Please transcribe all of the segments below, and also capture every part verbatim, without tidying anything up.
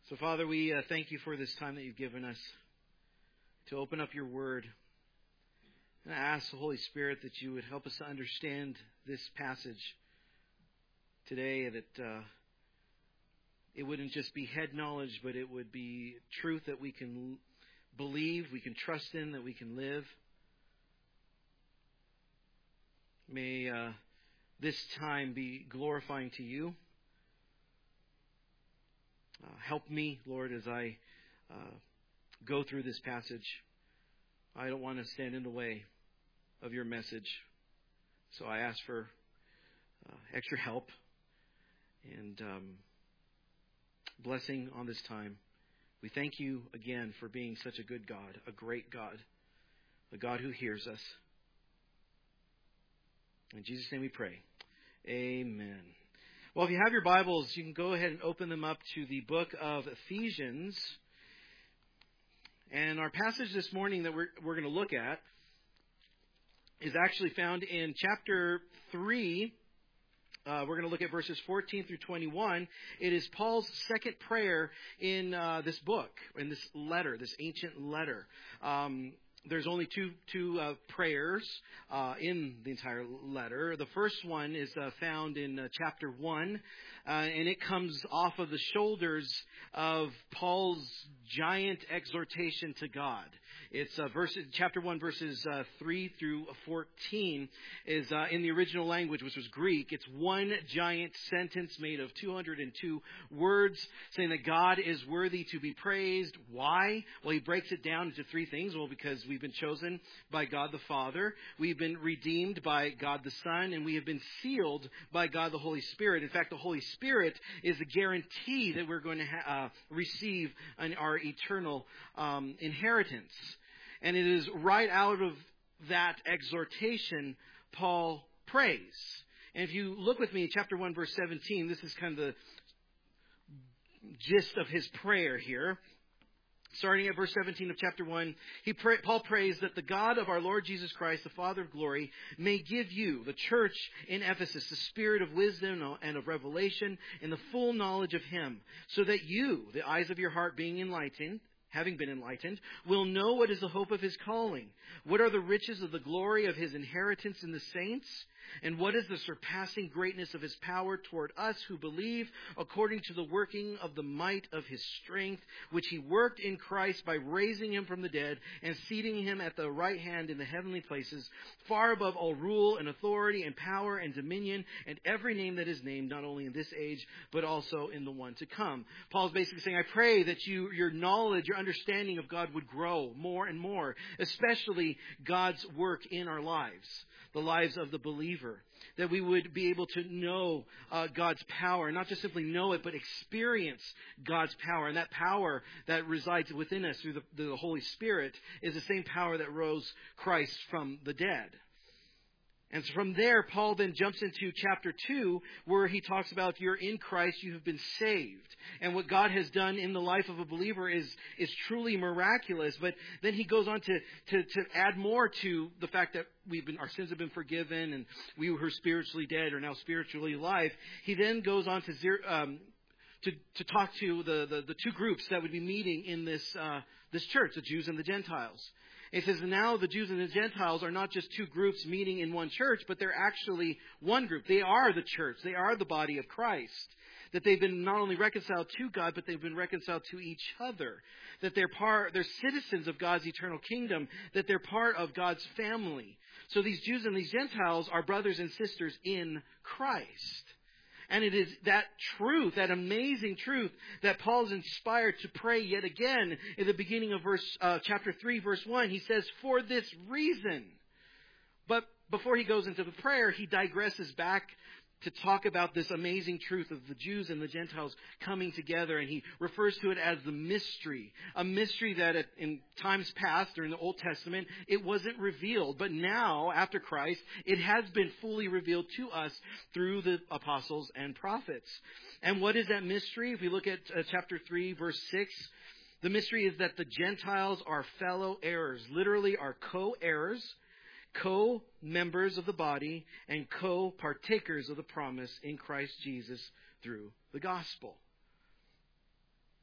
So, Father, we uh, thank you for this time that you've given us to open up your word. And I ask the Holy Spirit that you would help us to understand this passage today, that uh, it wouldn't just be head knowledge, but it would be truth that we can believe, we can trust in, that we can live. May uh, this time be glorifying to you. Uh, help me, Lord, as I uh, go through this passage. I don't want to stand in the way of your message. So I ask for uh, extra help and um, blessing on this time. We thank you again for being such a good God, a great God, a God who hears us. In Jesus' name we pray. Amen. Well, if you have your Bibles, you can go ahead and open them up to the book of Ephesians. And our passage this morning that we're, we're going to look at is actually found in chapter three. Uh, we're going to look at verses fourteen through twenty-one. It is Paul's second prayer in uh, this book, in this letter, this ancient letter. Um, There's only two two uh, prayers uh, in the entire letter. The first one is uh, found in uh, chapter one, uh, and it comes off of the shoulders of Paul's giant exhortation to God. It's uh, verses, chapter one, verses uh, three through fourteen is uh, in the original language, which was Greek. It's one giant sentence made of two hundred two words, saying that God is worthy to be praised. Why? Well, he breaks it down into three things. Well, because we've been chosen by God the Father, we've been redeemed by God the Son, and we have been sealed by God the Holy Spirit. In fact, the Holy Spirit is a guarantee that we're going to ha- uh, receive an, our eternal um, inheritance. And it is right out of that exhortation Paul prays. And if you look with me, chapter one, verse seventeen, this is kind of the gist of his prayer here. Starting at verse seventeen of chapter one, he pray, Paul prays that the God of our Lord Jesus Christ, the Father of glory, may give you, the church in Ephesus, the spirit of wisdom and of revelation in the full knowledge of him, so that you, the eyes of your heart being enlightened, having been enlightened, will know what is the hope of his calling, what are the riches of the glory of his inheritance in the saints, and what is the surpassing greatness of his power toward us who believe, according to the working of the might of his strength, which he worked in Christ by raising him from the dead and seating him at the right hand in the heavenly places, far above all rule and authority and power and dominion and every name that is named, not only in this age, but also in the one to come. Paul's basically saying, I pray that you, your knowledge, your understanding of God would grow more and more, especially God's work in our lives, the lives of the believer, that we would be able to know uh, God's power, not just simply know it, but experience God's power. And that power that resides within us through the, the Holy Spirit is the same power that rose Christ from the dead. And so from there, Paul then jumps into chapter two, where he talks about if you're in Christ, you have been saved. And what God has done in the life of a believer is, is truly miraculous. But then he goes on to, to, to add more to the fact that we've been, our sins have been forgiven, and we who are spiritually dead are now spiritually alive. He then goes on to zero, um, to, to talk to the, the, the two groups that would be meeting in this uh, this church, the Jews and the Gentiles. It says now the Jews and the Gentiles are not just two groups meeting in one church, but they're actually one group. They are the church. They are the body of Christ. That they've been not only reconciled to God, but they've been reconciled to each other. That they're part, they're citizens of God's eternal kingdom. That they're part of God's family. So these Jews and these Gentiles are brothers and sisters in Christ. And it is that truth, that amazing truth, that Paul is inspired to pray yet again in the beginning of verse uh, chapter three, verse one. He says, for this reason. But before he goes into the prayer, he digresses back to talk about this amazing truth of the Jews and the Gentiles coming together. And he refers to it as the mystery. A mystery that in times past, during the Old Testament, it wasn't revealed. But now, after Christ, it has been fully revealed to us through the apostles and prophets. And what is that mystery? If we look at uh, chapter three, verse six, the mystery is that the Gentiles are fellow heirs. Literally are co-heirs, co-members of the body, and co-partakers of the promise in Christ Jesus through the gospel.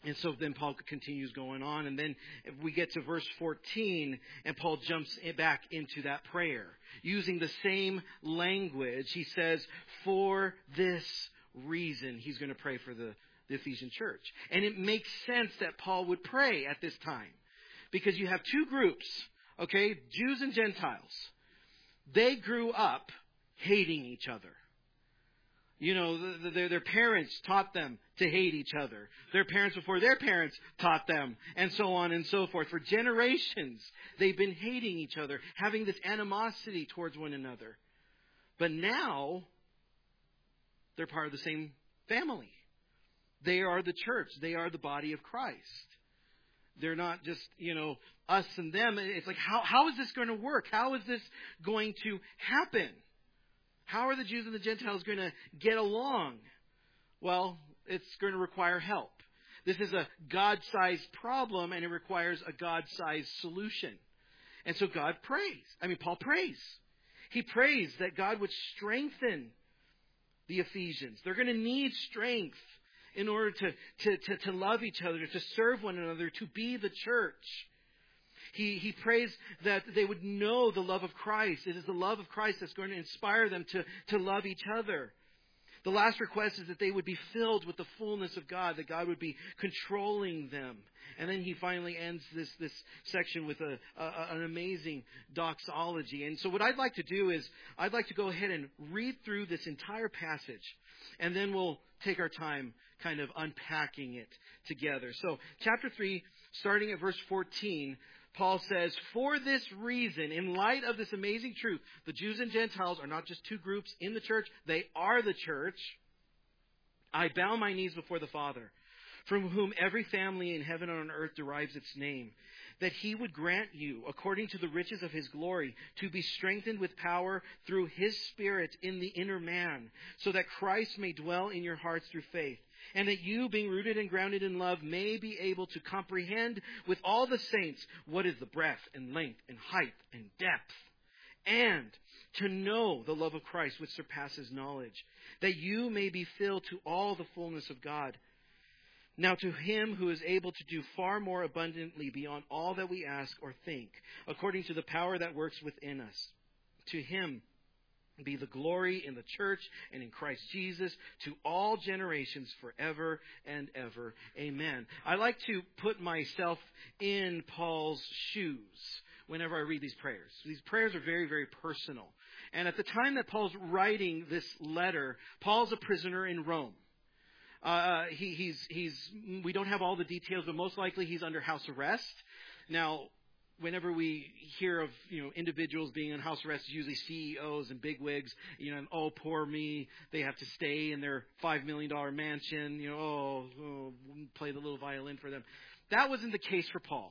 And so then Paul continues going on. And then we get to verse fourteen, and Paul jumps back into that prayer. Using the same language, he says, for this reason, he's going to pray for the, the Ephesian church. And it makes sense that Paul would pray at this time. Because you have two groups, okay, Jews and Gentiles. They grew up hating each other. You know, the, the, their, their parents taught them to hate each other. Their parents before their parents taught them, and so on and so forth. For generations, they've been hating each other, having this animosity towards one another. But now, they're part of the same family. They are the church. They are the body of Christ. They're not just, you know, us and them. It's like, how how is this going to work? How is this going to happen? How are the Jews and the Gentiles going to get along? Well, it's going to require help. This is a God-sized problem, and it requires a God-sized solution. And so God prays. I mean, Paul prays. He prays that God would strengthen the Ephesians. They're going to need strength in order to, to, to, to love each other, to serve one another, to be the church. He, he prays that they would know the love of Christ. It is the love of Christ that's going to inspire them to, to love each other. The last request is that they would be filled with the fullness of God, that God would be controlling them. And then he finally ends this, this section with a, a, an amazing doxology. And so what I'd like to do is I'd like to go ahead and read through this entire passage. And then we'll take our time kind of unpacking it together. So chapter three, starting at verse fourteen, Paul says, for this reason, in light of this amazing truth, the Jews and Gentiles are not just two groups in the church, they are the church. I bow my knees before the Father, from whom every family in heaven and on earth derives its name, that he would grant you, according to the riches of his glory, to be strengthened with power through his Spirit in the inner man, so that Christ may dwell in your hearts through faith. And that you, being rooted and grounded in love, may be able to comprehend with all the saints what is the breadth and length and height and depth. And to know the love of Christ which surpasses knowledge. That you may be filled to all the fullness of God. Now to him who is able to do far more abundantly beyond all that we ask or think, according to the power that works within us. To him be the glory in the church and in Christ Jesus to all generations forever and ever. Amen. I like to put myself in Paul's shoes whenever I read these prayers. These prayers are very, very personal. And at the time that Paul's writing this letter, Paul's a prisoner in Rome. Uh, he, he's, he's, we don't have all the details, but most likely he's under house arrest. Now, whenever we hear of, you know, individuals being in house arrest, it's usually C E Os and bigwigs, you know, and, oh, poor me, they have to stay in their five million dollars mansion, you know, oh, oh, play the little violin for them. That wasn't the case for Paul.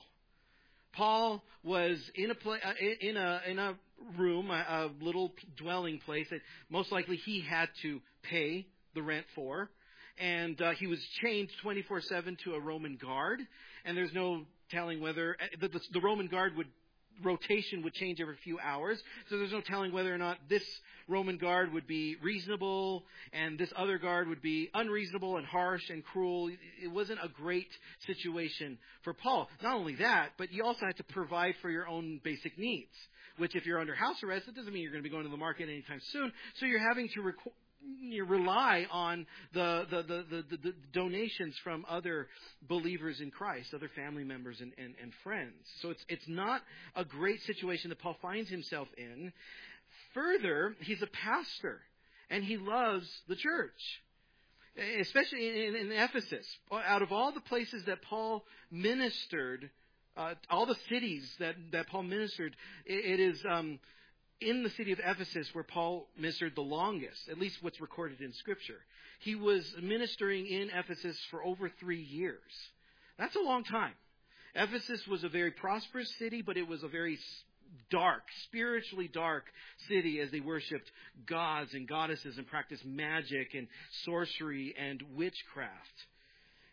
Paul was in a pla- in a in a room, a, a little dwelling place that most likely he had to pay the rent for, and uh, he was chained twenty-four seven to a Roman guard, and there's no telling whether the, the, the Roman guard would rotation would change every few hours, so there's no telling whether or not this Roman guard would be reasonable and this other guard would be unreasonable and harsh and cruel. It wasn't a great situation for Paul. Not only that, but you also had to provide for your own basic needs, which if you're under house arrest, it doesn't mean you're going to be going to the market anytime soon. So you're having to requ- you rely on the the, the, the the donations from other believers in Christ, other family members and, and, and friends. So it's it's not a great situation that Paul finds himself in. Further, he's a pastor, and he loves the church, especially in, in, in Ephesus. Out of all the places that Paul ministered, uh, all the cities that, that Paul ministered, it, it is um, in the city of Ephesus where Paul ministered the longest, at least what's recorded in Scripture. He was ministering in Ephesus for over three years. That's a long time. Ephesus was a very prosperous city, but it was a very dark, spiritually dark city as they worshipped gods and goddesses and practiced magic and sorcery and witchcraft.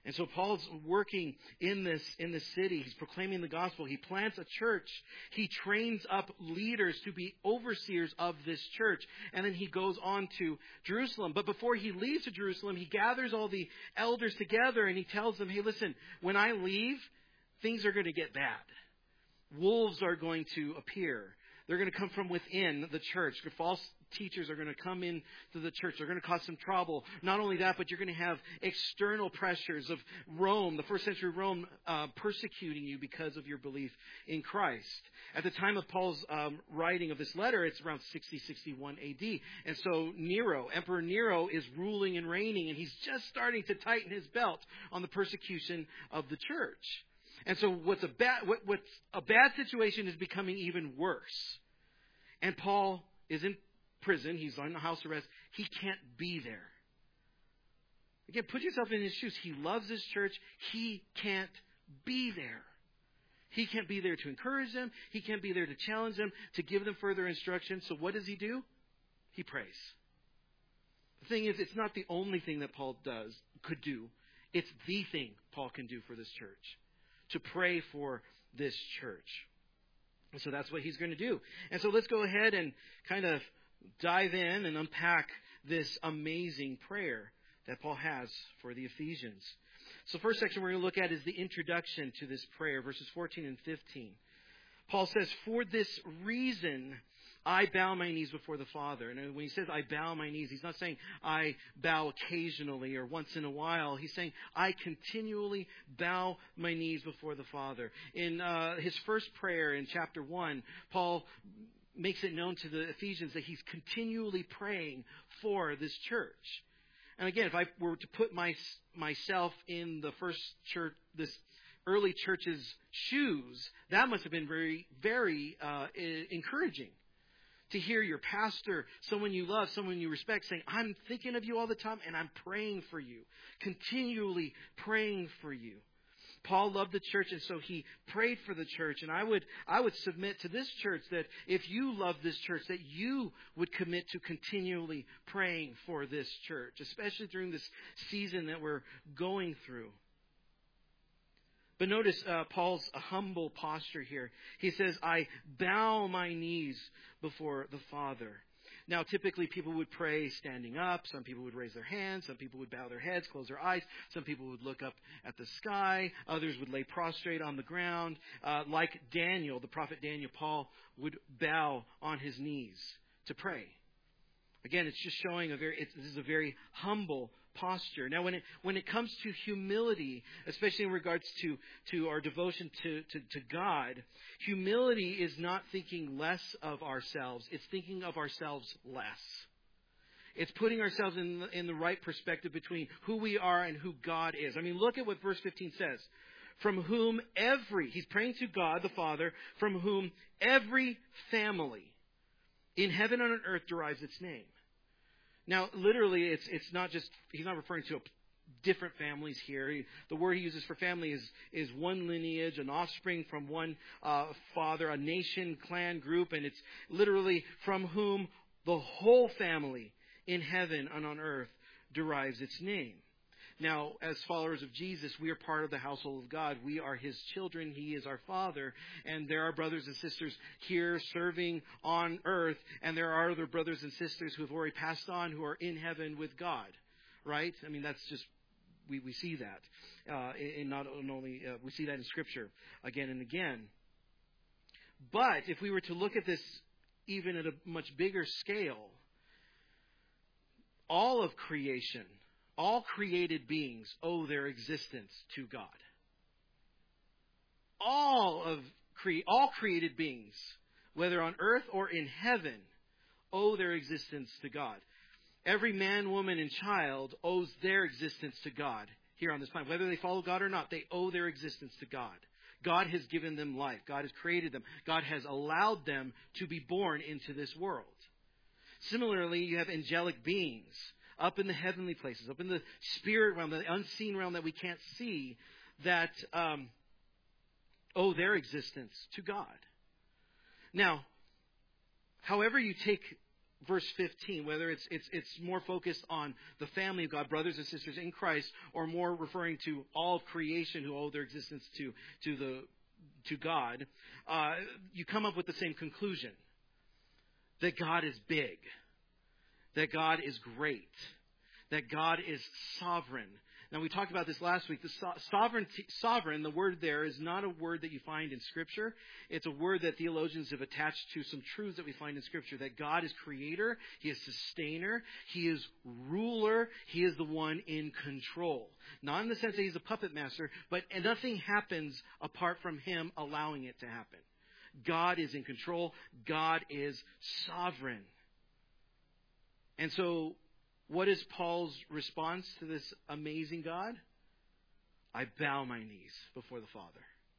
And so Paul's working in this in this city. He's proclaiming the gospel. He plants a church. He trains up leaders to be overseers of this church. And then he goes on to Jerusalem. But before he leaves to Jerusalem, he gathers all the elders together and he tells them, hey, listen, when I leave, things are going to get bad. Wolves are going to appear. They're going to come from within the church. False teachers are going to come into the church. They're going to cause some trouble. Not only that, but you're going to have external pressures of Rome, the first century Rome, uh, persecuting you because of your belief in Christ. At the time of Paul's um, writing of this letter, it's around sixty, sixty-one A D. And so Nero, Emperor Nero, is ruling and reigning, and he's just starting to tighten his belt on the persecution of the church. And so what's a bad, what, what's a bad situation is becoming even worse. And Paul is in prison. He's on house arrest. He can't be there. Again, put yourself in his shoes. He loves his church. He can't be there. He can't be there to encourage them. He can't be there to challenge them, to give them further instruction. So what does he do? He prays. The thing is, it's not the only thing that Paul does, could do. It's the thing Paul can do for this church. To pray for this church. And so that's what he's going to do. And so let's go ahead and kind of dive in and unpack this amazing prayer that Paul has for the Ephesians. So first section we're going to look at is the introduction to this prayer, verses fourteen and fifteen. Paul says, for this reason I bow my knees before the Father. And when he says I bow my knees, he's not saying I bow occasionally or once in a while. He's saying I continually bow my knees before the Father. In uh, his first prayer in chapter one, Paul makes it known to the Ephesians that he's continually praying for this church. And again, if I were to put my, myself in the first church, this early church's shoes, that must have been very, very uh, encouraging. To hear your pastor, someone you love, someone you respect, saying, I'm thinking of you all the time and I'm praying for you. Continually praying for you. Paul loved the church, and so he prayed for the church. And I would I would submit to this church that if you love this church, that you would commit to continually praying for this church, especially during this season that we're going through. But notice uh, Paul's humble posture here. He says, I bow my knees before the Father. Now, typically people would pray standing up. Some people would raise their hands. Some people would bow their heads, close their eyes. Some people would look up at the sky. Others would lay prostrate on the ground. Uh, like Daniel, the prophet Daniel, Paul would bow on his knees to pray. Again, it's just showing a very, it's, this is a very humble posture. Now, when it when it comes to humility, especially in regards to, to our devotion to, to, to God, humility is not thinking less of ourselves. It's thinking of ourselves less. It's putting ourselves in the, in the right perspective between who we are and who God is. I mean, look at what verse fifteen says. From whom every, he's praying to God the Father, from whom every family in heaven and on earth derives its name. Now, literally, it's it's not just, he's not referring to different families here. He, the word he uses for family is, is one lineage, an offspring from one uh, father, a nation, clan, group, and it's literally from whom the whole family in heaven and on earth derives its name. Now, as followers of Jesus, we are part of the household of God. We are His children. He is our Father. And there are brothers and sisters here serving on earth. And there are other brothers and sisters who have already passed on who are in heaven with God. Right? I mean, that's just, we, we see that. Uh, in not only, uh, we see that in Scripture again and again. But if we were to look at this even at a much bigger scale, all of creation, all created beings owe their existence to God. All of cre- all created beings, whether on earth or in heaven, owe their existence to God. Every man, woman, and child owes their existence to God here on this planet. Whether they follow God or not, they owe their existence to God. God has given them life. God has created them. God has allowed them to be born into this world. Similarly, you have angelic beings up in the heavenly places, up in the spirit realm, the unseen realm that we can't see, that um, owe their existence to God. Now, however you take verse fifteen, whether it's it's it's more focused on the family of God, brothers and sisters in Christ, or more referring to all of creation who owe their existence to to the to God, uh, you come up with the same conclusion: that God is big, that God is great, that God is sovereign. Now, we talked about this last week. The so- sovereignty, sovereign, the word there is not a word that you find in Scripture. It's a word that theologians have attached to some truths that we find in Scripture. That God is creator, He is sustainer, He is ruler, He is the one in control. Not in the sense that He's a puppet master, but nothing happens apart from Him allowing it to happen. God is in control. God is sovereign. And so, what is Paul's response to this amazing God? I bow my knees before the Father.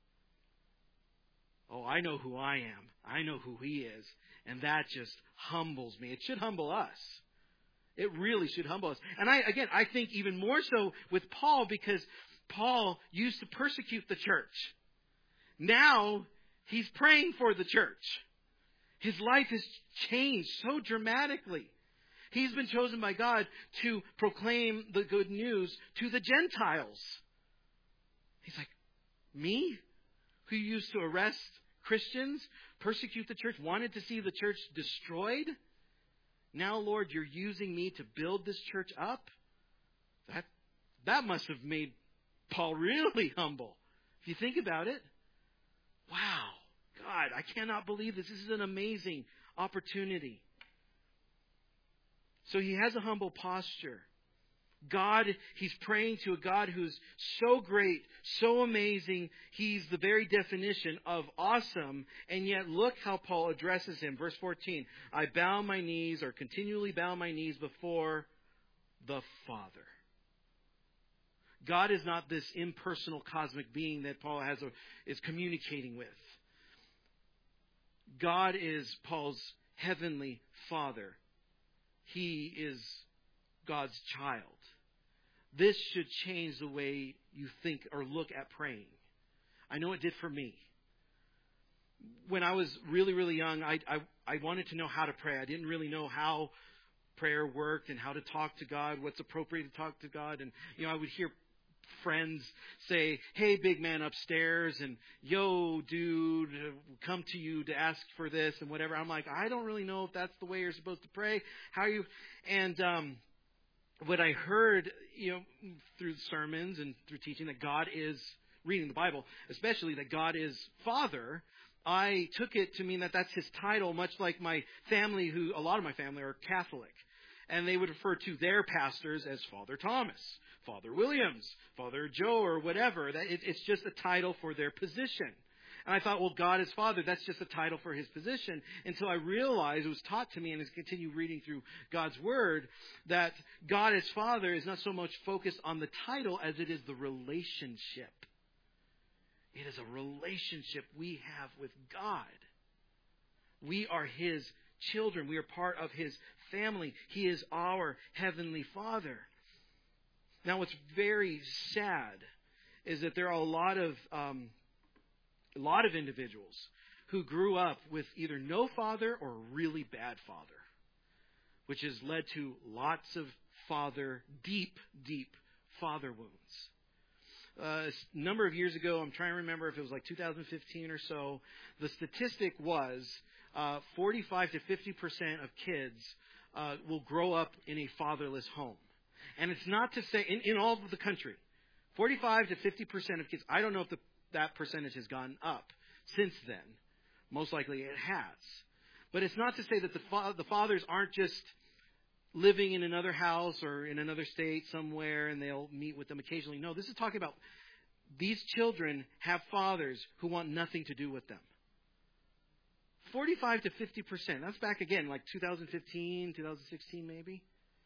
Oh, I know who I am. I know who He is. And that just humbles me. It should humble us. It really should humble us. And I, again, I think even more so with Paul, because Paul used to persecute the church. Now, he's praying for the church. His life has changed so dramatically. He's been chosen by God to proclaim the good news to the Gentiles. He's like, me? Who used to arrest Christians, persecute the church, wanted to see the church destroyed? Now, Lord, you're using me to build this church up? That, that must have made Paul really humble. If you think about it. Wow. God, I cannot believe this. This is an amazing opportunity. So he has a humble posture. God, he's praying to a God who's so great, so amazing. He's the very definition of awesome. And yet look how Paul addresses him. Verse fourteen, I bow my knees or continually bow my knees before the Father. God is not this impersonal cosmic being that Paul has a, is communicating with. God is Paul's heavenly Father. He is God's child. This should change the way you think or look at praying. I know it did for me. When I was really, really young, I, I, I wanted to know how to pray. I didn't really know how prayer worked and how to talk to God, what's appropriate to talk to God. And, you know, I would hear friends say, hey, big man upstairs, and yo, dude, come to you to ask for this and whatever. I'm like, I don't really know if that's the way you're supposed to pray. How are you? And um, what I heard, you know, through sermons and through teaching that God is, reading the Bible, especially that God is Father, I took it to mean that that's His title, much like my family, who, a lot of my family are Catholic. And they would refer to their pastors as Father Thomas, Father Williams, Father Joe, or whatever. That it, it's just a title for their position. And I thought, well, God is Father. That's just a title for His position. Until I realized, it was taught to me, and as I continue reading through God's Word, that God as Father is not so much focused on the title as it is the relationship. It is a relationship we have with God. We are His children. We are part of His family. He is our Heavenly Father. Now, what's very sad is that there are a lot of um, a lot of individuals who grew up with either no father or a really bad father, which has led to lots of father, deep, deep father wounds. Uh, a number of years ago, I'm trying to remember if it was like two thousand fifteen or so, the statistic was uh, forty-five to fifty percent of kids uh, will grow up in a fatherless home. And it's not to say, in, in all of the country, forty-five to fifty percent of kids, I don't know if the, that percentage has gone up since then. Most likely it has. But it's not to say that the, fa- the fathers aren't just living in another house or in another state somewhere and they'll meet with them occasionally. No, this is talking about these children have fathers who want nothing to do with them. forty-five to fifty percent. That's back again, like two thousand fifteen, two thousand sixteen maybe.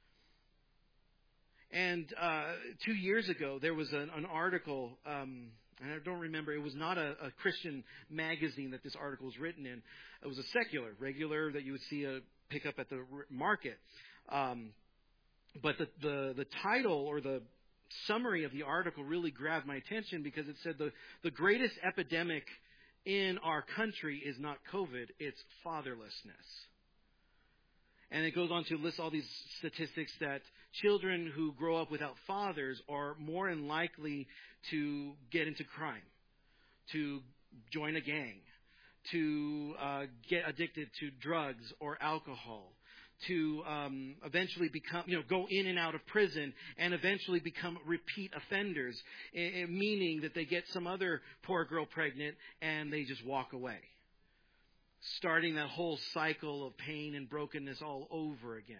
And uh, two years ago, there was an, an article, um, and I don't remember, it was not a, a Christian magazine that this article was written in. It was a secular, regular, that you would see a pick up at the market. Um, but the, the, the title or the summary of the article really grabbed my attention because it said the, the greatest epidemic in our country is not COVID, it's fatherlessness. And it goes on to list all these statistics that children who grow up without fathers are more than likely to get into crime, to join a gang, to uh, get addicted to drugs or alcohol, to um, eventually become, you know, go in and out of prison and eventually become repeat offenders, I- I- meaning that they get some other poor girl pregnant and they just walk away, starting that whole cycle of pain and brokenness all over again.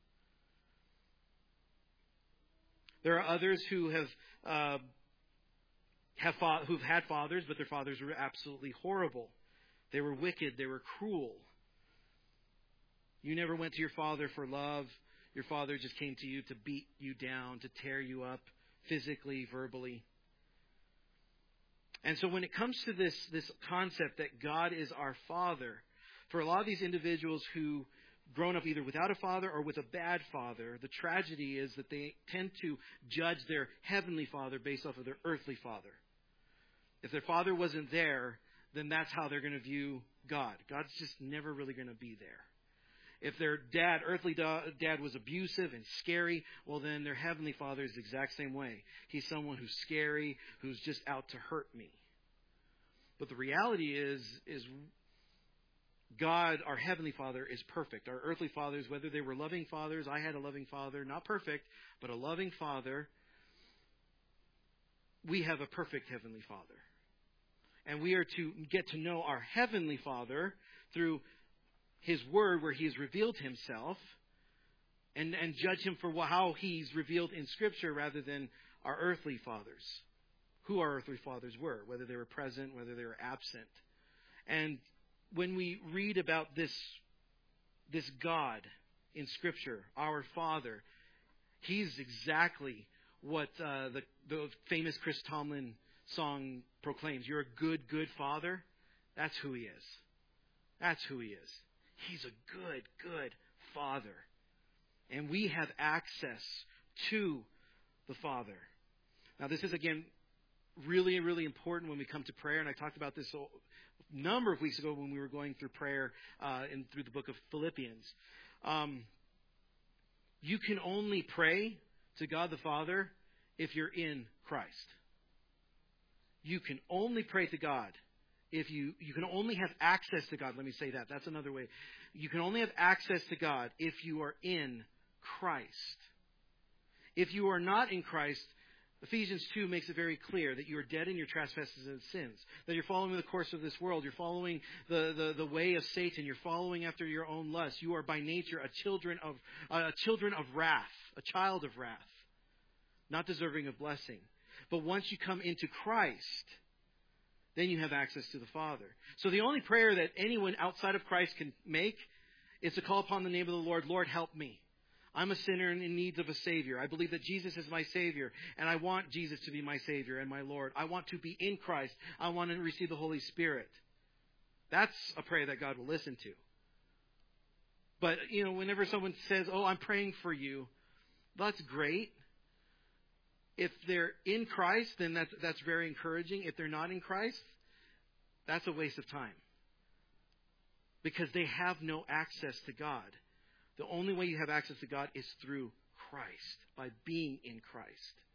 There are others who have uh, have fa- who've had fathers, but their fathers were absolutely horrible. They were wicked. They were cruel. You never went to your father for love. Your father just came to you to beat you down, to tear you up physically, verbally. And so when it comes to this, this concept that God is our Father, for a lot of these individuals who grown up either without a father or with a bad father, the tragedy is that they tend to judge their heavenly father based off of their earthly father. If their father wasn't there, then that's how they're going to view God. God's just never really going to be there. If their dad, earthly dad, was abusive and scary, well, then their heavenly Father is the exact same way. He's someone who's scary, who's just out to hurt me. But the reality is, is God, our heavenly Father, is perfect. Our earthly fathers, whether they were loving fathers, I had a loving father, not perfect, but a loving father. We have a perfect heavenly Father. And we are to get to know our heavenly Father through His Word, where He has revealed Himself, and, and judge Him for how He's revealed in Scripture rather than our earthly fathers, who our earthly fathers were, whether they were present, whether they were absent. And when we read about this, this God in Scripture, our Father, He's exactly what uh, the, the famous Chris Tomlin song proclaims. You're a good, good Father. That's who He is. That's who He is. He's a good, good Father. And we have access to the Father. Now, this is, again, really, really important when we come to prayer. And I talked about this a number of weeks ago when we were going through prayer uh, in, through the book of Philippians. Um, you can only pray to God the Father if you're in Christ. You can only pray to God if you, you can only have access to God. Let me say that. That's another way. You can only have access to God if you are in Christ. If you are not in Christ, Ephesians two makes it very clear that you are dead in your trespasses and sins, that you're following the course of this world, you're following the, the, the way of Satan, you're following after your own lust. You are by nature a children of a children of wrath, a child of wrath, not deserving of blessing. But once you come into Christ, then you have access to the Father. So the only prayer that anyone outside of Christ can make is to call upon the name of the Lord. Lord, help me. I'm a sinner and in need of a Savior. I believe that Jesus is my Savior, and I want Jesus to be my Savior and my Lord. I want to be in Christ. I want to receive the Holy Spirit. That's a prayer that God will listen to. But, you know, whenever someone says, oh, I'm praying for you, that's great. If they're in Christ, then that's, that's very encouraging. If they're not in Christ, that's a waste of time. Because they have no access to God. The only way you have access to God is through Christ, by being in Christ.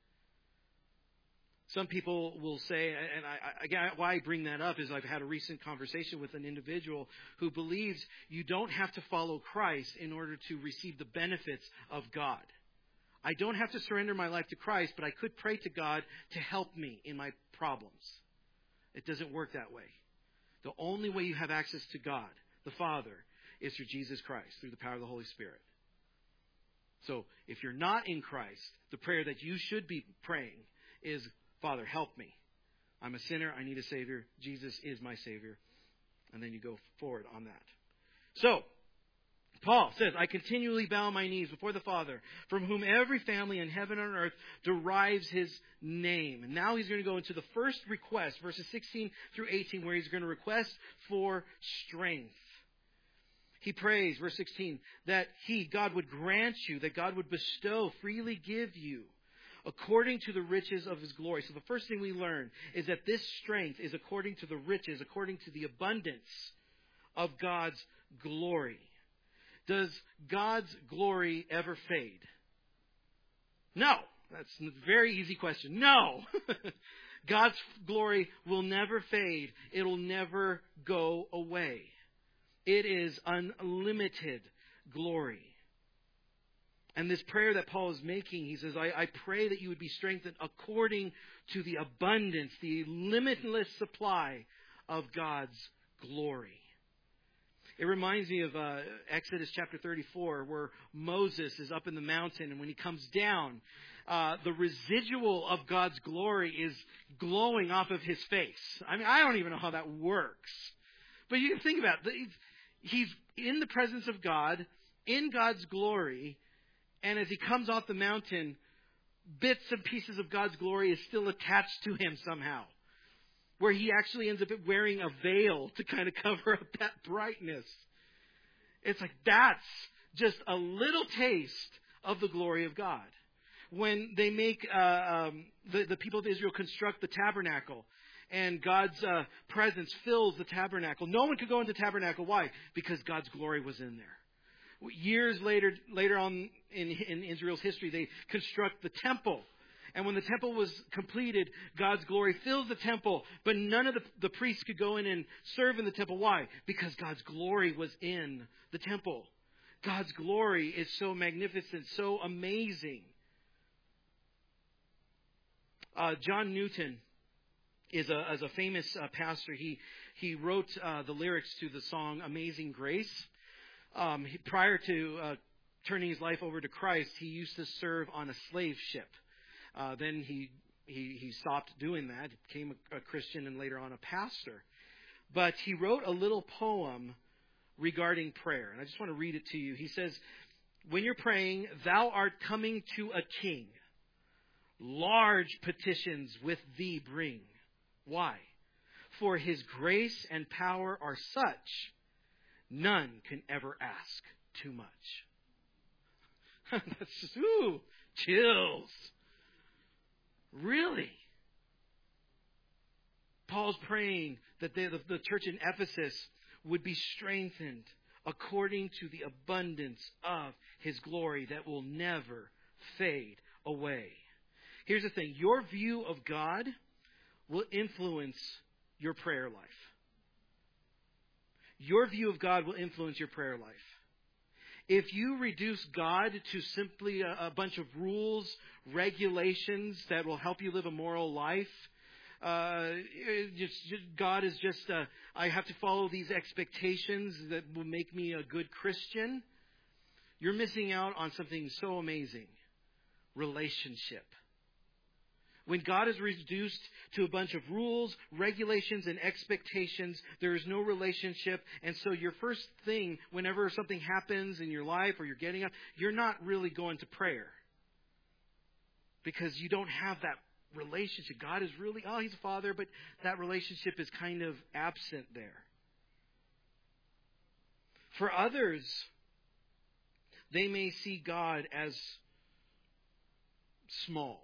Some people will say, and I, again, why I bring that up is I've had a recent conversation with an individual who believes you don't have to follow Christ in order to receive the benefits of God. I don't have to surrender my life to Christ, but I could pray to God to help me in my problems. It doesn't work that way. The only way you have access to God, the Father, is through Jesus Christ, through the power of the Holy Spirit. So if you're not in Christ, the prayer that you should be praying is, Father, help me. I'm a sinner. I need a Savior. Jesus is my Savior. And then you go forward on that. So, Paul says, I continually bow my knees before the Father, from whom every family in heaven and earth derives his name. And now he's going to go into the first request, verses sixteen through eighteen, where he's going to request for strength. He prays, verse sixteen, that he, God, would grant you, that God would bestow, freely give you, according to the riches of his glory. So the first thing we learn is that this strength is according to the riches, according to the abundance of God's glory. Does God's glory ever fade? No. That's a very easy question. No. God's glory will never fade. It'll never go away. It is unlimited glory. And this prayer that Paul is making, he says, I, I pray that you would be strengthened according to the abundance, the limitless supply of God's glory. It reminds me of uh, Exodus chapter thirty-four, where Moses is up in the mountain, and when he comes down, uh, the residual of God's glory is glowing off of his face. I mean, I don't even know how that works. But you can think about it. He's in the presence of God, in God's glory, and as he comes off the mountain, bits and pieces of God's glory is still attached to him somehow, where he actually ends up wearing a veil to kind of cover up that brightness. It's like that's just a little taste of the glory of God. When they make, uh, um, the, the people of Israel construct the tabernacle, and God's uh, presence fills the tabernacle. No one could go into the tabernacle. Why? Because God's glory was in there. Years later, later on in, in Israel's history, they construct the temple. And when the temple was completed, God's glory fills the temple. But none of the, the priests could go in and serve in the temple. Why? Because God's glory was in the temple. God's glory is so magnificent, so amazing. Uh, John Newton is a, is a famous uh, pastor. He, he wrote uh, the lyrics to the song Amazing Grace. Um, he, prior to uh, turning his life over to Christ, he used to serve on a slave ship. Uh, then he, he he stopped doing that, became a, a Christian, and later on a pastor. But he wrote a little poem regarding prayer, and I just want to read it to you. He says, when you're praying, thou art coming to a king. Large petitions with thee bring. Why? For his grace and power are such, none can ever ask too much. That's just, ooh, chills. Really? Paul's praying that they, the, the church in Ephesus would be strengthened according to the abundance of his glory that will never fade away. Here's the thing. Your view of God will influence your prayer life. Your view of God will influence your prayer life. If you reduce God to simply a, a bunch of rules, regulations that will help you live a moral life, uh, just, just, God is just, uh, I have to follow these expectations that will make me a good Christian, you're missing out on something so amazing. Relationship. When God is reduced to a bunch of rules, regulations, and expectations, there is no relationship. And so your first thing, whenever something happens in your life or you're getting up, you're not really going to prayer. Because you don't have that relationship. God is really, oh, He's a Father, but that relationship is kind of absent there. For others, they may see God as small.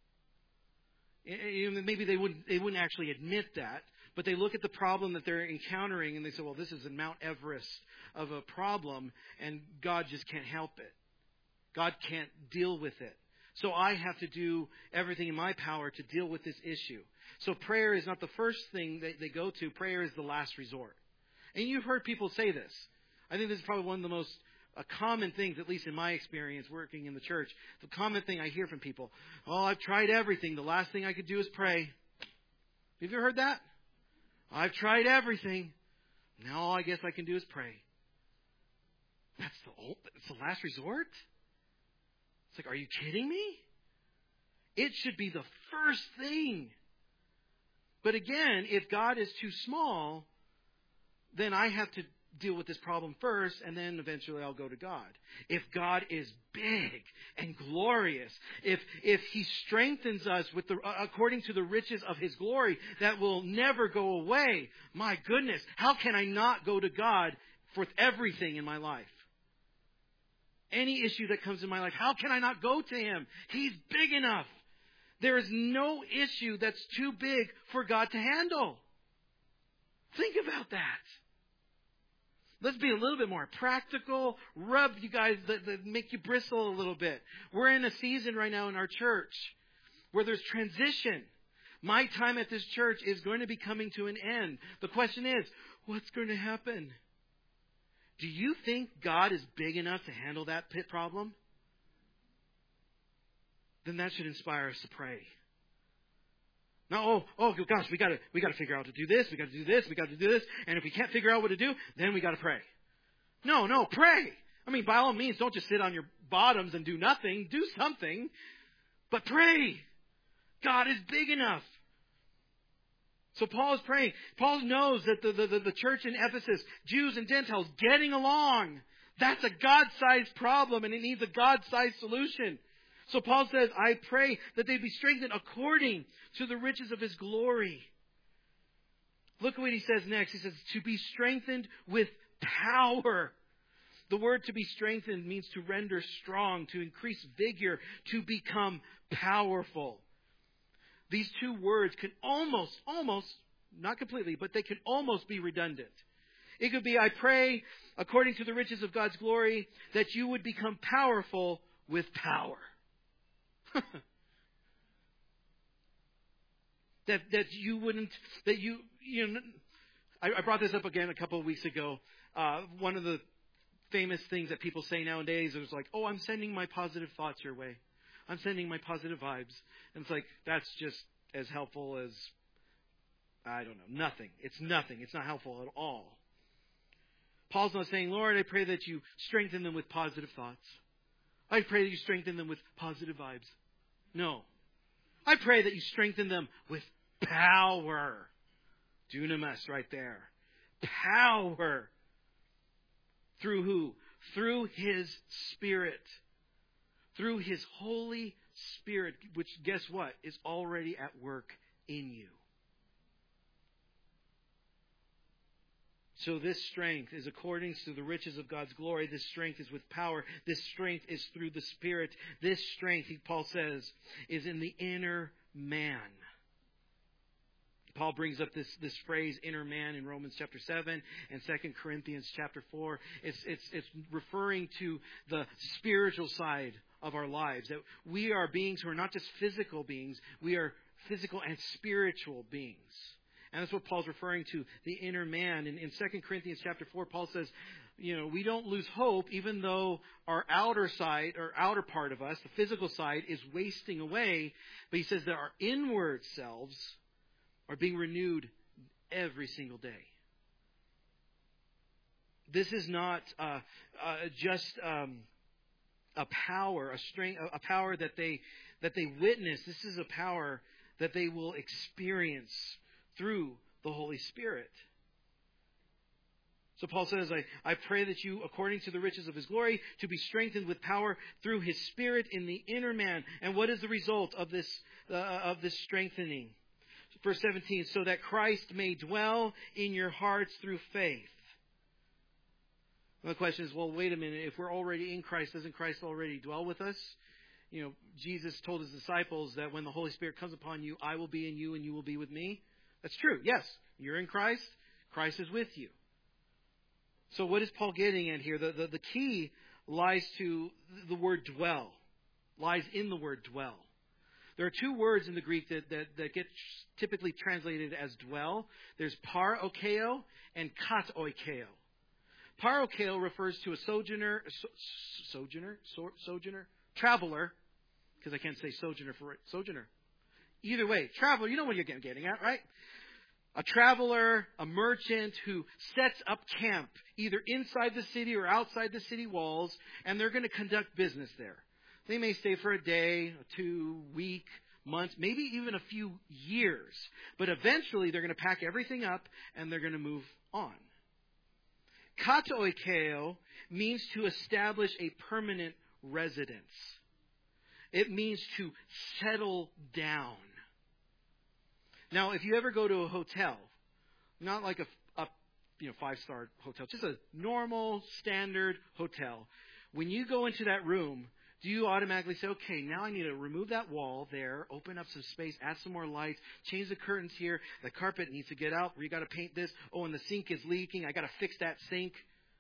Maybe they wouldn't, they wouldn't actually admit that, but they look at the problem that they're encountering and they say, well, this is a Mount Everest of a problem, and God just can't help it. God can't deal with it. So I have to do everything in my power to deal with this issue. So prayer is not the first thing that they go to. Prayer is the last resort. And you've heard people say this. I think this is probably one of the most a common things, at least in my experience working in the church, the common thing I hear from people, oh, I've tried everything. The last thing I could do is pray. Have you ever heard that? I've tried everything. Now all I guess I can do is pray. That's the old, it's the last resort? It's like, are you kidding me? It should be the first thing. But again, if God is too small, then I have to deal with this problem first, and then eventually I'll go to God. If God is big and glorious, if if He strengthens us with the according to the riches of His glory that will never go away, my goodness, how can I not go to God for everything in my life? Any issue that comes in my life, how can I not go to Him? He's big enough. There is no issue that's too big for God to handle. Think about that. Let's be a little bit more practical. Rub you guys that, that make you bristle a little bit. We're in a season right now in our church where there's transition. My time at this church is going to be coming to an end. The question is, what's going to happen? Do you think God is big enough to handle that pit problem? Then that should inspire us to pray. No, oh, oh gosh, we gotta we gotta figure out how to do this, we gotta do this, we gotta do this, and if we can't figure out what to do, then we gotta pray. No, no, pray. I mean, by all means, don't just sit on your bottoms and do nothing. Do something. But pray. God is big enough. So Paul is praying. Paul knows that the, the, the church in Ephesus, Jews and Gentiles, getting along, that's a God-sized problem and it needs a God-sized solution. So Paul says, I pray that they be strengthened according to the riches of His glory. Look what he says next. He says, to be strengthened with power. The word to be strengthened means to render strong, to increase vigor, to become powerful. These two words can almost, almost, not completely, but they can almost be redundant. It could be, I pray, according to the riches of God's glory, that you would become powerful with power. that that you wouldn't, that you, you know, I, I brought this up again a couple of weeks ago. Uh, one of the famous things that people say nowadays is like, oh, I'm sending my positive thoughts your way. I'm sending my positive vibes. And it's like, that's just as helpful as, I don't know, nothing. It's nothing. It's not helpful at all. Paul's not saying, Lord, I pray that you strengthen them with positive thoughts. I pray that you strengthen them with positive vibes. No. I pray that you strengthen them with power. Dunamis right there. Power. Through who? Through His Spirit. Through His Holy Spirit, which, guess what, is already at work in you. So this strength is according to the riches of God's glory. This strength is with power. This strength is through the Spirit. This strength, Paul says, is in the inner man. Paul brings up this, this phrase, inner man, in Romans chapter seven and Second Corinthians chapter four. It's, it's, it's referring to the spiritual side of our lives. That we are beings who are not just physical beings. We are physical and spiritual beings. And that's what Paul's referring to, the inner man. In, in Second Corinthians chapter four, Paul says, you know, we don't lose hope even though our outer side, or outer part of us, the physical side, is wasting away. But he says that our inward selves are being renewed every single day. This is not uh, uh, just um, a power, a strength, a power that they that they witness. This is a power that they will experience through the Holy Spirit. So Paul says, I, I pray that you, according to the riches of His glory, to be strengthened with power through His Spirit in the inner man. And what is the result of this uh, of this strengthening? Verse seventeen, so that Christ may dwell in your hearts through faith. Well, the question is, well, wait a minute. If we're already in Christ, doesn't Christ already dwell with us? You know, Jesus told His disciples that when the Holy Spirit comes upon you, I will be in you and you will be with me. That's true. Yes, you're in Christ. Christ is with you. So what is Paul getting at here? The, the, the key lies to the word dwell, lies in the word dwell. There are two words in the Greek that, that, that get typically translated as dwell. There's paroikeo and katoikeo. Paroikeo refers to a sojourner, so, sojourner, so, sojourner, traveler, because I can't say sojourner for it, sojourner. Either way, traveler, you know what you're getting at, right? A traveler, a merchant who sets up camp either inside the city or outside the city walls, and they're going to conduct business there. They may stay for a day, two, week, months, maybe even a few years. But eventually they're going to pack everything up and they're going to move on. Katoikeo means to establish a permanent residence. It means to settle down. Now, if you ever go to a hotel, not like a, a you know five-star hotel, just a normal, standard hotel, when you go into that room, do you automatically say, okay, now I need to remove that wall there, open up some space, add some more lights, change the curtains here, the carpet needs to get out, we got to paint this, oh, and the sink is leaking, I got to fix that sink.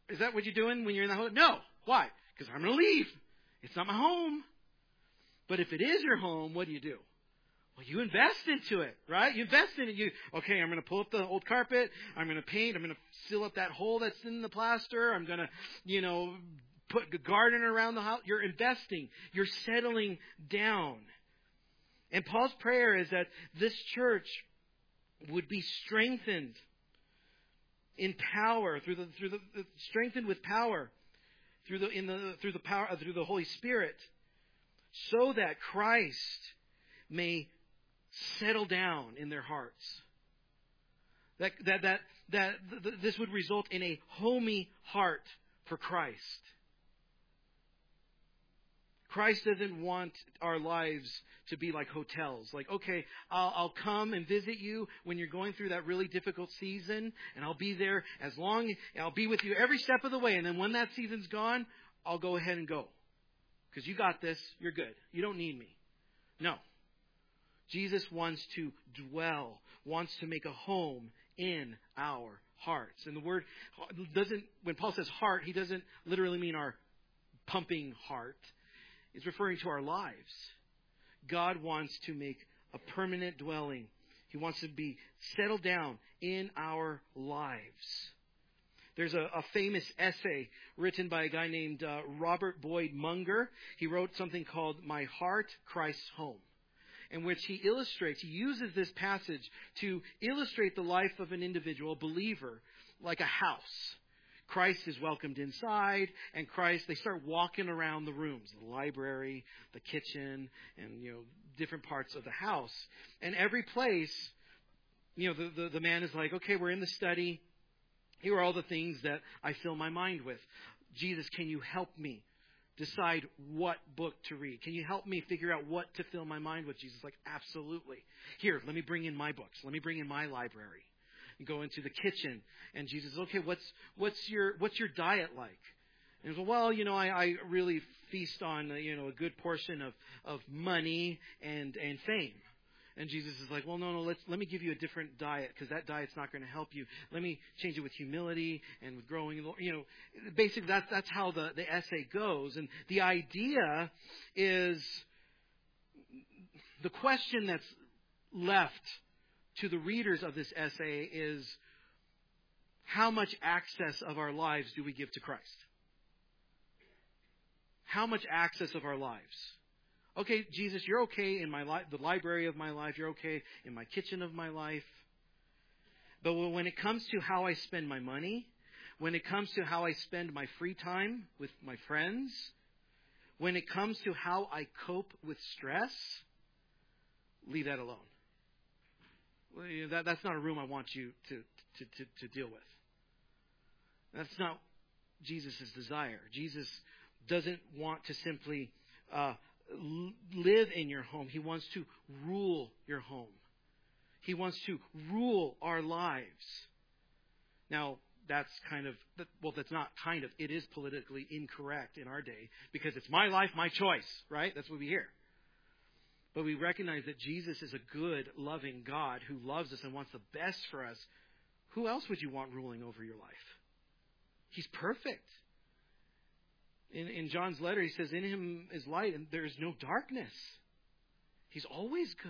Is that what you're doing when you're in the hotel? No. Why? Because I'm going to leave. It's not my home. But if it is your home, what do you do? Well, you invest into it, right? You invest in it. You, okay, I'm going to pull up the old carpet. I'm going to paint. I'm going to seal up that hole that's in the plaster. I'm going to, you know, put a garden around the house. You're investing. You're settling down. And Paul's prayer is that this church would be strengthened in power through the through the strengthened with power through the in the through the power through the Holy Spirit, so that Christ may settle down in their hearts. That that that that th- this would result in a homey heart for Christ. Christ doesn't want our lives to be like hotels. Like, okay, I'll, I'll come and visit you when you're going through that really difficult season, and I'll be there as long, I'll be with you every step of the way. And then when that season's gone, I'll go ahead and go. Because you got this, you're good. You don't need me. No. Jesus wants to dwell, wants to make a home in our hearts. And the word doesn't, when Paul says heart, he doesn't literally mean our pumping heart. It's referring to our lives. God wants to make a permanent dwelling. He wants to be settled down in our lives. There's a, a famous essay written by a guy named uh, Robert Boyd Munger. He wrote something called My Heart, Christ's Home, in which he illustrates, he uses this passage to illustrate the life of an individual, a believer, like a house. Christ is welcomed inside, and Christ, they start walking around the rooms, the library, the kitchen, and, you know, different parts of the house. And every place, you know, the, the, the man is like, okay, we're in the study. Here are all the things that I fill my mind with. Jesus, can you help me decide what book to read? Can you help me figure out what to fill my mind with? Jesus is like, absolutely. Here, let me bring in my books. Let me bring in my library. You go into the kitchen, and Jesus says, okay, what's what's your what's your diet like? And he goes, well, you know, I, I really feast on, you know, a good portion of, of money and, and fame. And Jesus is like, well, no, no, let's let me give you a different diet, because that diet's not going to help you. Let me change it with humility and with growing. You know, basically that's that's how the, the essay goes. And the idea is, the question that's left to the readers of this essay is, how much access of our lives do we give to Christ? How much access of our lives? Okay, Jesus, you're okay in my li- the library of my life. You're okay in my kitchen of my life. But when it comes to how I spend my money, when it comes to how I spend my free time with my friends, when it comes to how I cope with stress, leave that alone. That, that's not a room I want you to, to, to, to deal with. That's not Jesus' desire. Jesus doesn't want to simply uh, live in your home. He wants to rule your home. He wants to rule our lives. Now, that's kind of, well, that's not kind of, it is politically incorrect in our day, because it's my life, my choice, right? That's what we hear. But we recognize that Jesus is a good, loving God who loves us and wants the best for us. Who else would you want ruling over your life? He's perfect. In, in John's letter, he says, in him is light and there is no darkness. He's always good.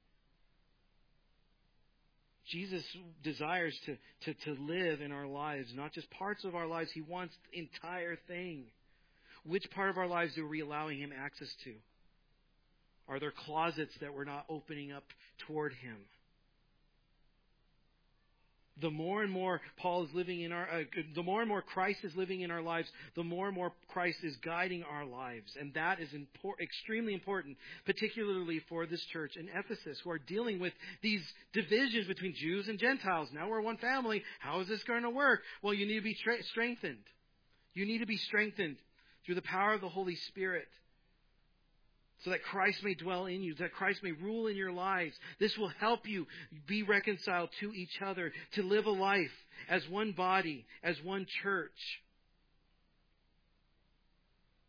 Jesus desires to, to, to live in our lives, not just parts of our lives. He wants the entire thing. Which part of our lives are we allowing him access to? Are there closets that we're not opening up toward him? The more and more Paul is living in our, uh, the more and more Christ is living in our lives, the more and more Christ is guiding our lives. And that is impor- extremely important, particularly for this church in Ephesus, who are dealing with these divisions between Jews and Gentiles. Now we're one family. How is this going to work? Well, you need to be stra- strengthened. You need to be strengthened through the power of the Holy Spirit, so that Christ may dwell in you, that Christ may rule in your lives. This will help you be reconciled to each other, to live a life as one body, as one church.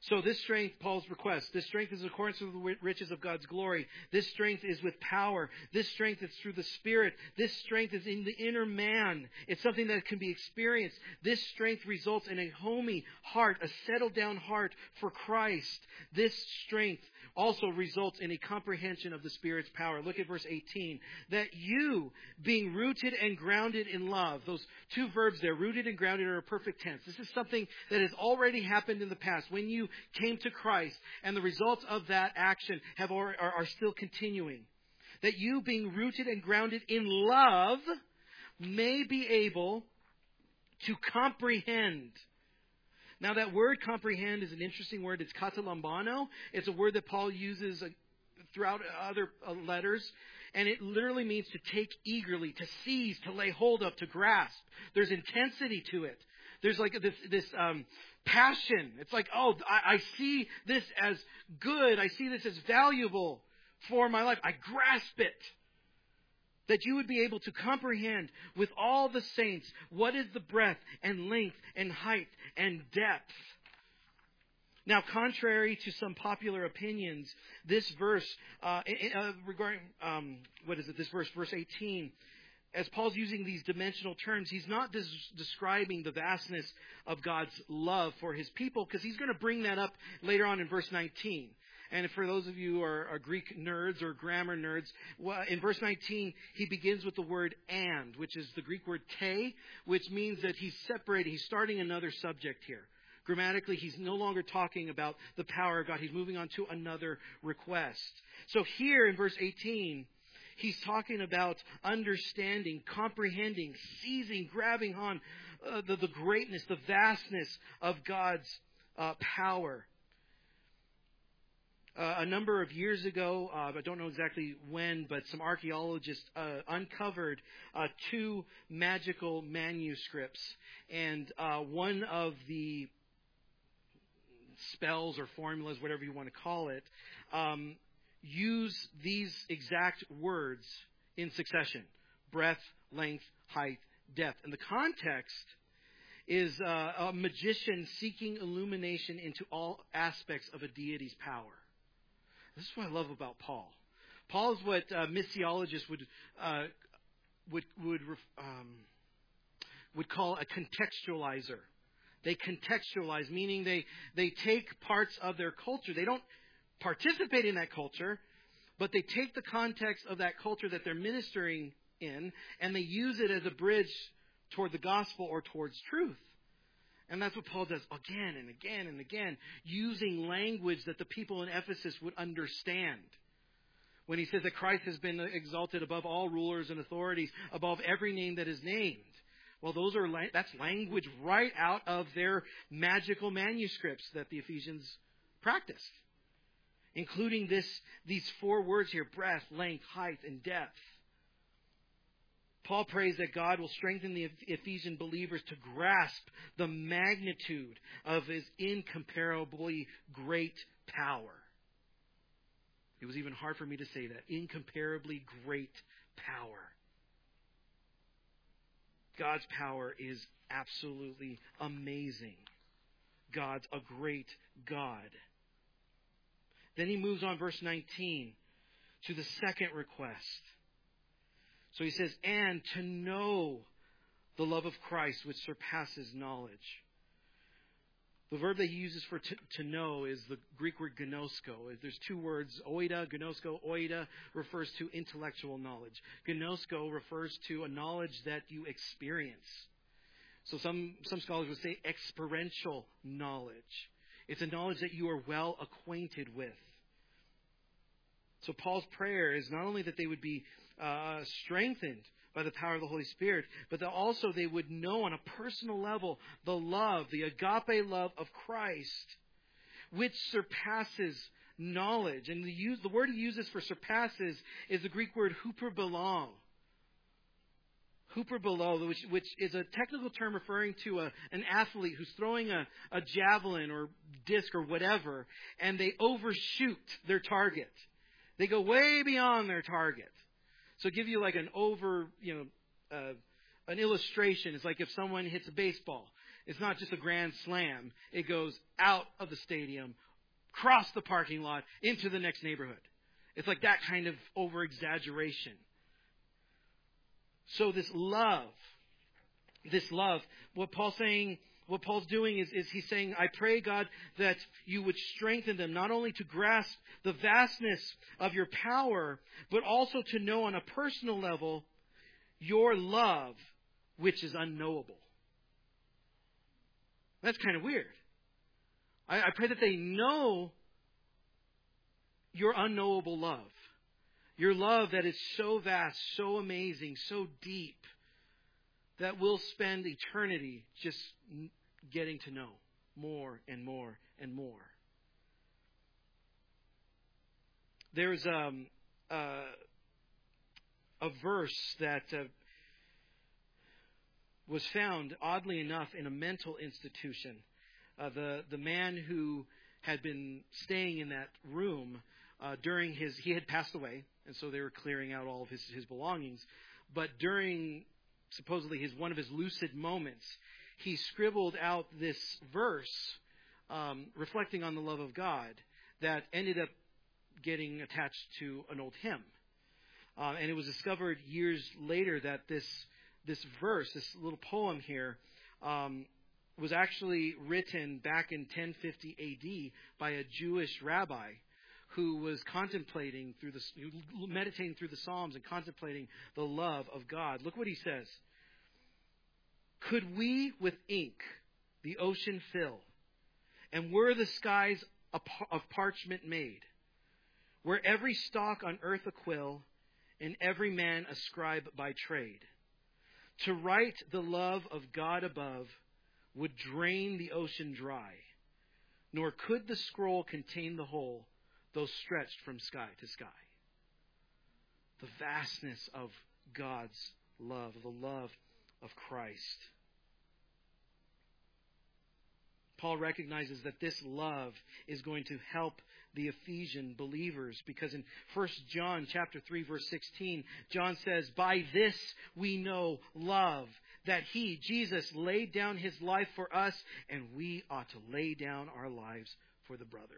So this strength, Paul's request, this strength is in accordance with the riches of God's glory. This strength is with power. This strength is through the Spirit. This strength is in the inner man. It's something that can be experienced. This strength results in a homey heart, a settled down heart for Christ. This strength also results in a comprehension of the Spirit's power. Look at verse eighteen. That you, being rooted and grounded in love. Those two verbs there, rooted and grounded, are a perfect tense. This is something that has already happened in the past. When you came to Christ, and the results of that action have are, are still continuing. That you, being rooted and grounded in love, may be able to comprehend. Now, that word comprehend is an interesting word. It's katalambano. It's a word that Paul uses throughout other letters. And it literally means to take eagerly, to seize, to lay hold of, to grasp. There's intensity to it. There's like this, this um, passion. It's like, oh, I, I see this as good. I see this as valuable for my life. I grasp it. That you would be able to comprehend with all the saints what is the breadth and length and height and depth. Now, contrary to some popular opinions, this verse, uh, uh, regarding, um, what is it, this verse, verse eighteen, as Paul's using these dimensional terms, he's not des- describing the vastness of God's love for his people, because he's going to bring that up later on in verse nineteen. And for those of you who are, are Greek nerds or grammar nerds, well, in verse nineteen, he begins with the word and, which is the Greek word te, which means that he's separating, he's starting another subject here. Grammatically, he's no longer talking about the power of God. He's moving on to another request. So here in verse eighteen, he's talking about understanding, comprehending, seizing, grabbing on uh, the, the greatness, the vastness of God's uh, power. Uh, a number of years ago, uh, I don't know exactly when, but some archaeologists uh, uncovered uh, two magical manuscripts. And uh, one of the spells or formulas, whatever you want to call it, um, use these exact words in succession. Breadth, length, height, depth. And the context is uh, a magician seeking illumination into all aspects of a deity's power. This is what I love about Paul. Paul is what uh, missiologists would uh, would would um, would call a contextualizer. They contextualize, meaning they they take parts of their culture. They don't participate in that culture, but they take the context of that culture that they're ministering in, and they use it as a bridge toward the gospel or towards truth. And that's what Paul does again and again and again, using language that the people in Ephesus would understand. When he says that Christ has been exalted above all rulers and authorities, above every name that is named. Well, those are that's language right out of their magical manuscripts that the Ephesians practiced, including this these four words here: breadth, length, height, and depth. Paul prays that God will strengthen the Ephesian believers to grasp the magnitude of his incomparably great power. It was even hard for me to say that. Incomparably great power. God's power is absolutely amazing. God's a great God. Then he moves on, verse nineteen, to the second request. So he says, and to know the love of Christ which surpasses knowledge. The verb that he uses for to, to know is the Greek word gnosko. There's two words, oida, gnosko. Oida refers to intellectual knowledge. Gnosko refers to a knowledge that you experience. So some, some scholars would say experiential knowledge. It's a knowledge that you are well acquainted with. So Paul's prayer is not only that they would be uh, strengthened by the power of the Holy Spirit, but that also they would know on a personal level the love, the agape love of Christ, which surpasses knowledge. And the, use, the word he uses for surpasses is the Greek word huperbelong. Huperbelong, which, which is a technical term referring to a, an athlete who's throwing a, a javelin or disc or whatever, and they overshoot their target. They go way beyond their target. So give you like an over, you know, uh, an illustration. It's like if someone hits a baseball It's not just a grand slam. It goes out of the stadium, across the parking lot, into the next neighborhood. It's like that kind of over-exaggeration. So this love, this love, what Paul's saying, what Paul's doing is, is he's saying, I pray, God, that you would strengthen them, not only to grasp the vastness of your power, but also to know on a personal level your love, which is unknowable. That's kind of weird. I, I pray that they know your unknowable love. Your love that is so vast, so amazing, so deep, that we'll spend eternity just getting to know more and more and more. There's um, uh, a verse that uh, was found, oddly enough, in a mental institution. Uh, the, the man who had been staying in that room uh, during his, he had passed away, and so they were clearing out all of his, his belongings. But during, supposedly, his one of his lucid moments, he scribbled out this verse um, reflecting on the love of God that ended up getting attached to an old hymn. Uh, and it was discovered years later that this this verse, this little poem here, um, was actually written back in ten fifty A D by a Jewish rabbi who was contemplating through the, meditating through the Psalms and contemplating the love of God. Look what he says. Could we with ink the ocean fill, and were the skies of parchment made, were every stalk on earth a quill, and every man a scribe by trade, to write the love of God above would drain the ocean dry, nor could the scroll contain the whole, though stretched from sky to sky. The vastness of God's love, the love of Christ. Paul recognizes that this love is going to help the Ephesian believers, because in First John chapter three verse sixteen, John says, by this we know love, that he, Jesus, laid down his life for us, and we ought to lay down our lives for the brothers.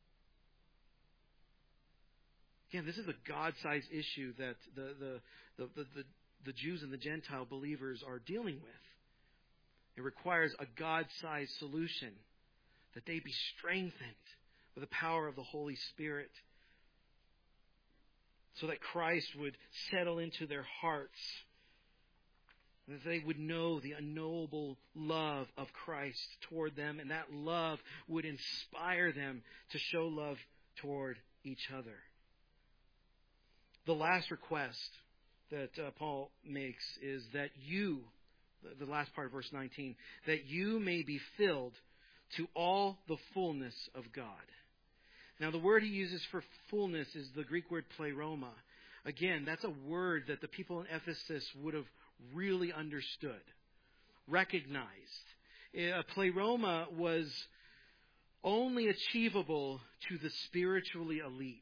Again, this is a God-sized issue that the, the, the, the, the, the Jews and the Gentile believers are dealing with. It requires a God-sized solution, that they be strengthened with the power of the Holy Spirit, so that Christ would settle into their hearts, and that they would know the unknowable love of Christ toward them, and that love would inspire them to show love toward each other. The last request that uh, Paul makes is that you, the last part of verse nineteen, that you may be filled to all the fullness of God. Now, the word he uses for fullness is the Greek word pleroma. Again, that's a word that the people in Ephesus would have really understood, recognized. A pleroma was only achievable to the spiritually elite.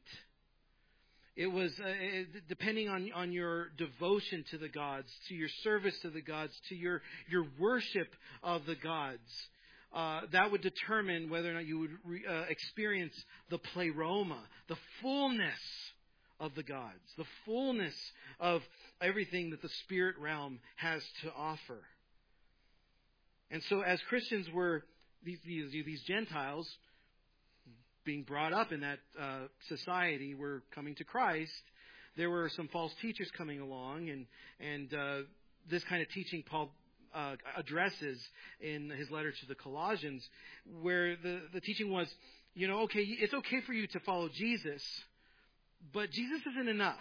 It was, uh, depending on, on your devotion to the gods, to your service to the gods, to your, your worship of the gods, uh, that would determine whether or not you would re, uh, experience the pleroma, the fullness of the gods, the fullness of everything that the spirit realm has to offer. And so as Christians were, these, these, these Gentiles, being brought up in that uh, society, were coming to Christ, there were some false teachers coming along, and and uh, this kind of teaching Paul uh, addresses in his letter to the Colossians, where the, the teaching was, you know, okay, it's okay for you to follow Jesus, but Jesus isn't enough.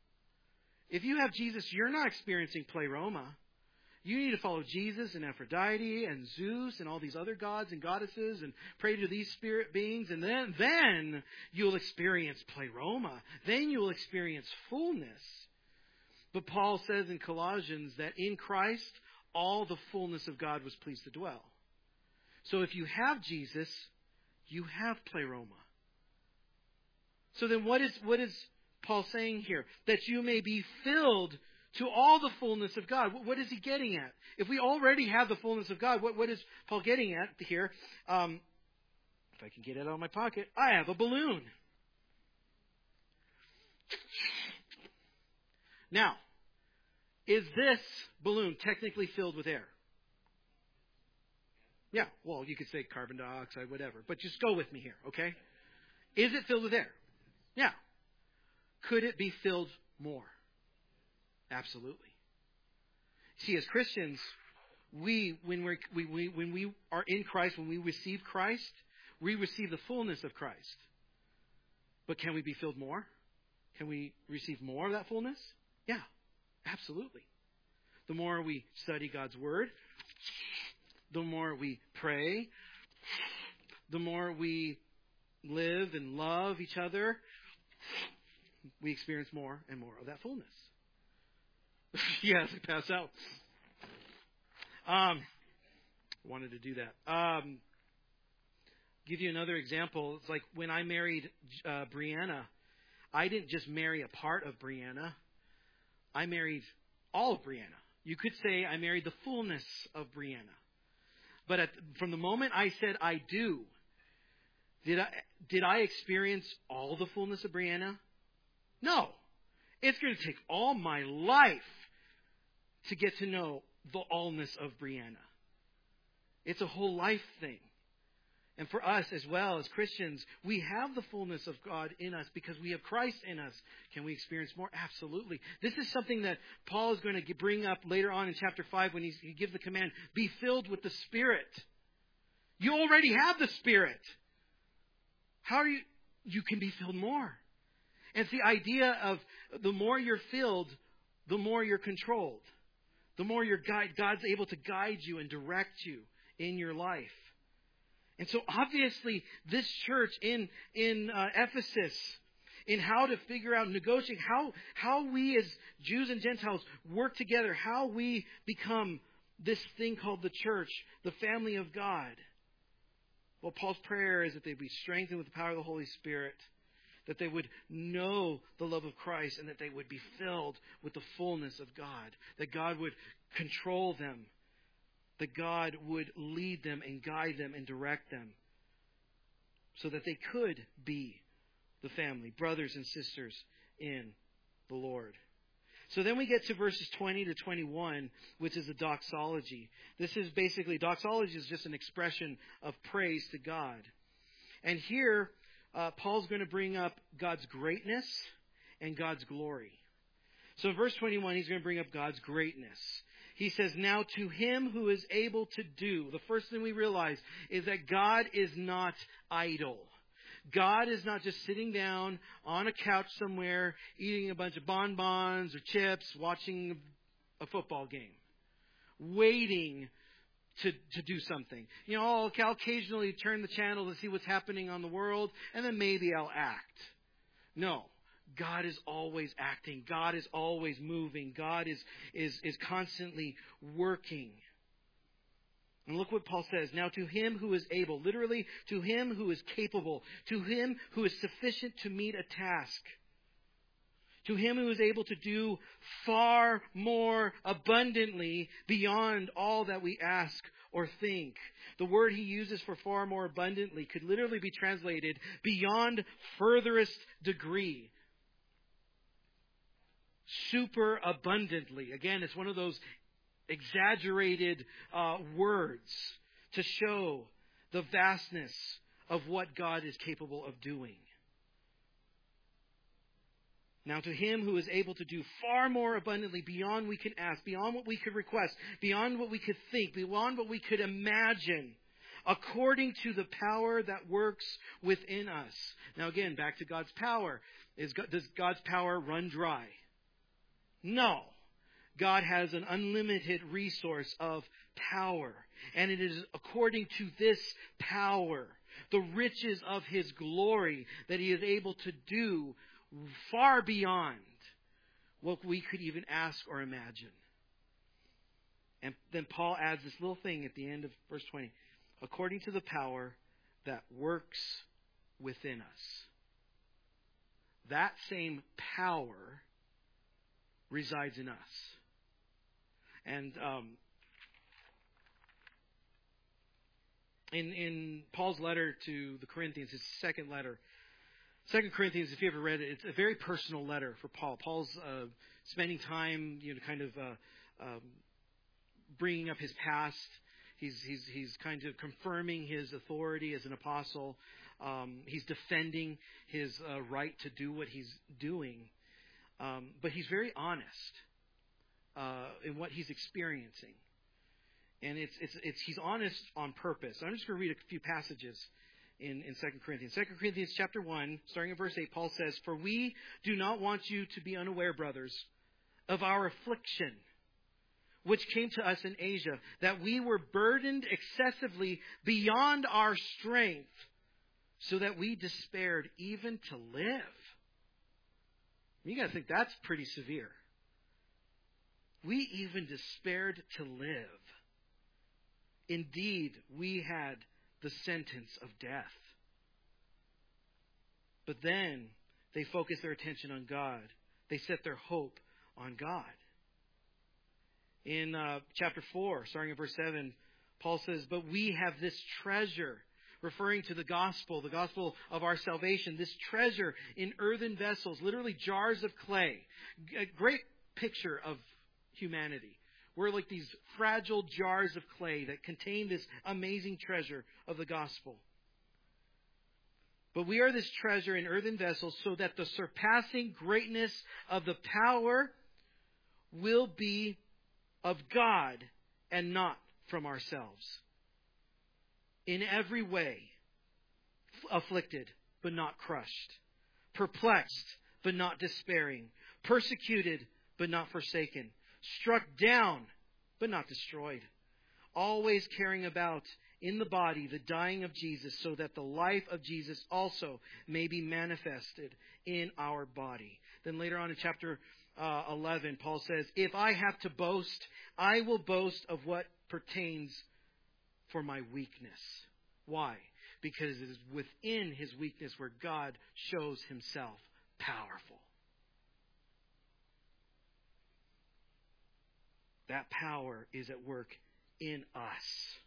If you have Jesus, you're not experiencing pleroma. You need to follow Jesus and Aphrodite and Zeus and all these other gods and goddesses and pray to these spirit beings. And then, then you'll experience pleroma. Then you'll experience fullness. But Paul says in Colossians that in Christ, all the fullness of God was pleased to dwell. So if you have Jesus, you have pleroma. So then what is, what is Paul saying here? That you may be filled To all the fullness of God. What is he getting at? If we already have the fullness of God, what, what is Paul getting at here? Um, if I can get it out of my pocket, I have a balloon. Now, is this balloon technically filled with air? Yeah, well, you could say carbon dioxide, whatever. But just go with me here, okay? Is it filled with air? Yeah. Could it be filled more? Absolutely. See, as Christians, we when we're, we we when we are in Christ, when we receive Christ, we receive the fullness of Christ. But can we be filled more? Can we receive more of that fullness? Yeah, absolutely. The more we study God's Word, the more we pray, the more we live and love each other, we experience more and more of that fullness. Yes, I pass out. Um, wanted to do that. Um, give you another example. It's like when I married uh, Brianna, I didn't just marry a part of Brianna. I married all of Brianna. You could say I married the fullness of Brianna. But at, from the moment I said I do, did I did I experience all the fullness of Brianna? No. It's going to take all my life to get to know the allness of Brianna. It's a whole life thing. And for us as well as Christians, we have the fullness of God in us because we have Christ in us. Can we experience more? Absolutely. This is something that Paul is going to bring up later on in chapter five when he gives the command, be filled with the Spirit. You already have the Spirit. How are you? You can be filled more. And it's the idea of the more you're filled, the more you're controlled. The more you're guide, God's able to guide you and direct you in your life. And so obviously this church in, in uh, Ephesus, in how to figure out, negotiate, how, how we as Jews and Gentiles work together, how we become this thing called the church, the family of God. Well, Paul's prayer is that they be strengthened with the power of the Holy Spirit, that they would know the love of Christ, and that they would be filled with the fullness of God, that God would control them, that God would lead them and guide them and direct them so that they could be the family, brothers and sisters in the Lord. So then we get to verses twenty to twenty-one, which is a doxology. This is basically, doxology is just an expression of praise to God. And here, uh, Paul's going to bring up God's greatness and God's glory. So in verse twenty-one, he's going to bring up God's greatness. He says, now to him who is able to do. The first thing we realize is that God is not idle. God is not just sitting down on a couch somewhere, eating a bunch of bonbons or chips, watching a football game, waiting to, to do something. You know, I'll, I'll occasionally turn the channel to see what's happening on the world, and then maybe I'll act. No. God is always acting. God is always moving. God is, is, is constantly working. And look what Paul says. Now to him who is able, literally to him who is capable, to him who is sufficient to meet a task, to him who is able to do far more abundantly beyond all that we ask or think. The word he uses for far more abundantly could literally be translated beyond furthest degree. Super abundantly. Again, it's one of those exaggerated uh, words to show the vastness of what God is capable of doing. Now to him who is able to do far more abundantly beyond we can ask, beyond what we could request, beyond what we could think, beyond what we could imagine, according to the power that works within us. Now again, back to God's power. Is, does God's power run dry? No. God has an unlimited resource of power. And it is according to this power, the riches of his glory, that he is able to do far beyond what we could even ask or imagine. And then Paul adds this little thing at the end of verse twenty. According to the power that works within us. That same power resides in us. And um, in in Paul's letter to the Corinthians, his second letter, Second Corinthians, if you ever read it, it's a very personal letter for Paul. Paul's uh, spending time, you know, kind of uh, um, bringing up his past. He's he's he's kind of confirming his authority as an apostle. Um, he's defending his uh, right to do what he's doing, um, but he's very honest uh, in what he's experiencing, and it's it's it's he's honest on purpose. I'm just going to read a few passages in in Second Corinthians. Second Corinthians chapter one, starting at verse eight, Paul says, "For we do not want you to be unaware, brothers, of our affliction, which came to us in Asia, that we were burdened excessively beyond our strength, so that we despaired even to live." You got to think that's pretty severe. We even despaired to live. Indeed, we had the sentence of death. But then they focus their attention on God. They set their hope on God. In uh, chapter four, starting at verse seven, Paul says, "But we have this treasure," referring to the gospel, the gospel of our salvation, this treasure in earthen vessels, literally jars of clay. A great picture of humanity. We're like these fragile jars of clay that contain this amazing treasure of the gospel. "But we are this treasure in earthen vessels, so that the surpassing greatness of the power will be of God and not from ourselves. In every way, afflicted but not crushed, perplexed but not despairing, persecuted but not forsaken, struck down but not destroyed, always carrying about in the body the dying of Jesus, so that the life of Jesus also may be manifested in our body." Then later on in chapter uh, eleven, Paul says, "If I have to boast, I will boast of what pertains for my weakness." Why? Because it is within his weakness where God shows himself powerful. That power is at work in us.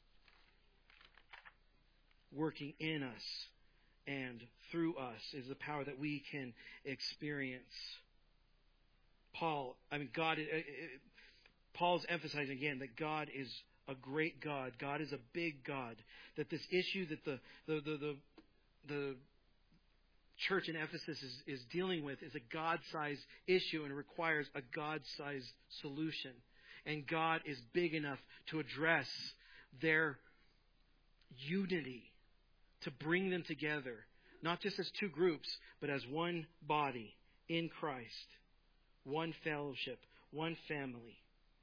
Working in us and through us is the power that we can experience. Paul, I mean, God, it, it, Paul's emphasizing again that God is a great God. God is a big God. That this issue that the the the the, the church in Ephesus is, is dealing with is a God-sized issue and requires a God-sized solution. And God is big enough to address their unity, to bring them together, not just as two groups, but as one body in Christ, one fellowship, one family.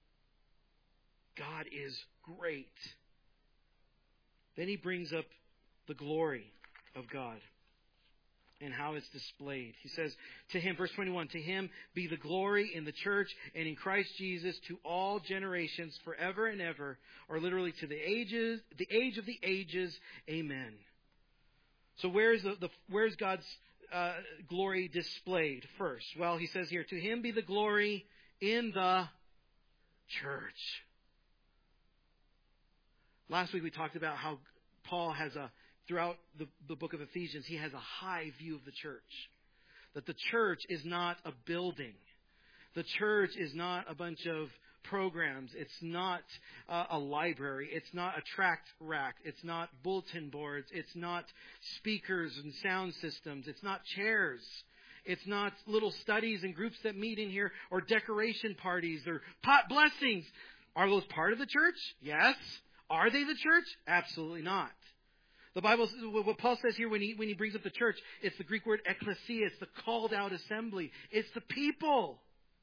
God is great. Then he brings up the glory of God and how it's displayed. He says, to him, verse twenty-one, "To him be the glory in the church and in Christ Jesus to all generations forever and ever," or literally to the ages, the age of the ages. Amen. So where is the, the where's God's uh, glory displayed first? Well, he says here, "To him be the glory in the church." Last week we talked about how Paul has a, throughout the, the book of Ephesians, he has a high view of the church. That the church is not a building. The church is not a bunch of programs. It's not uh, a library. It's not a tract rack. It's not bulletin boards. It's not speakers and sound systems. It's not chairs. It's not little studies and groups that meet in here, or decoration parties or pot blessings. Are those part of the church? Yes. Are they the church? Absolutely not. The Bible, what Paul says here when he when he brings up the church, it's the Greek word ekklesia. It's the called out assembly. It's the people.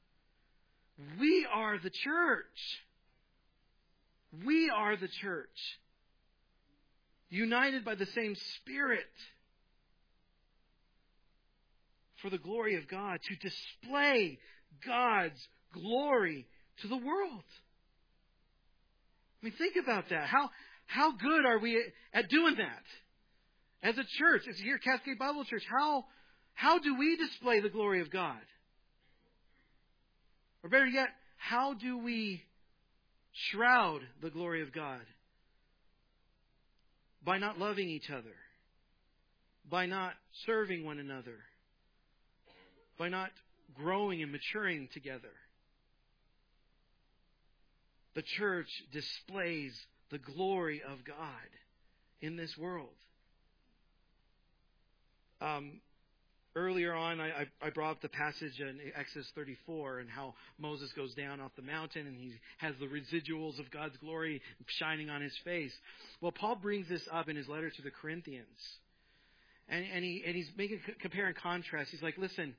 We are the church. We are the church. United by the same Spirit. For the glory of God. To display God's glory to the world. I mean, think about that. How how good are we at doing that? As a church, as here, Cascade Bible Church, how how do we display the glory of God? Or better yet, how do we shroud the glory of God? By not loving each other. By not serving one another. By not growing and maturing together. The church displays the glory of God in this world. Um, earlier on, I, I brought up the passage in Exodus thirty-four and how Moses goes down off the mountain and he has the residuals of God's glory shining on his face. Well, Paul brings this up in his letter to the Corinthians. And, and, he, and he's making a compare and contrast. He's like, listen,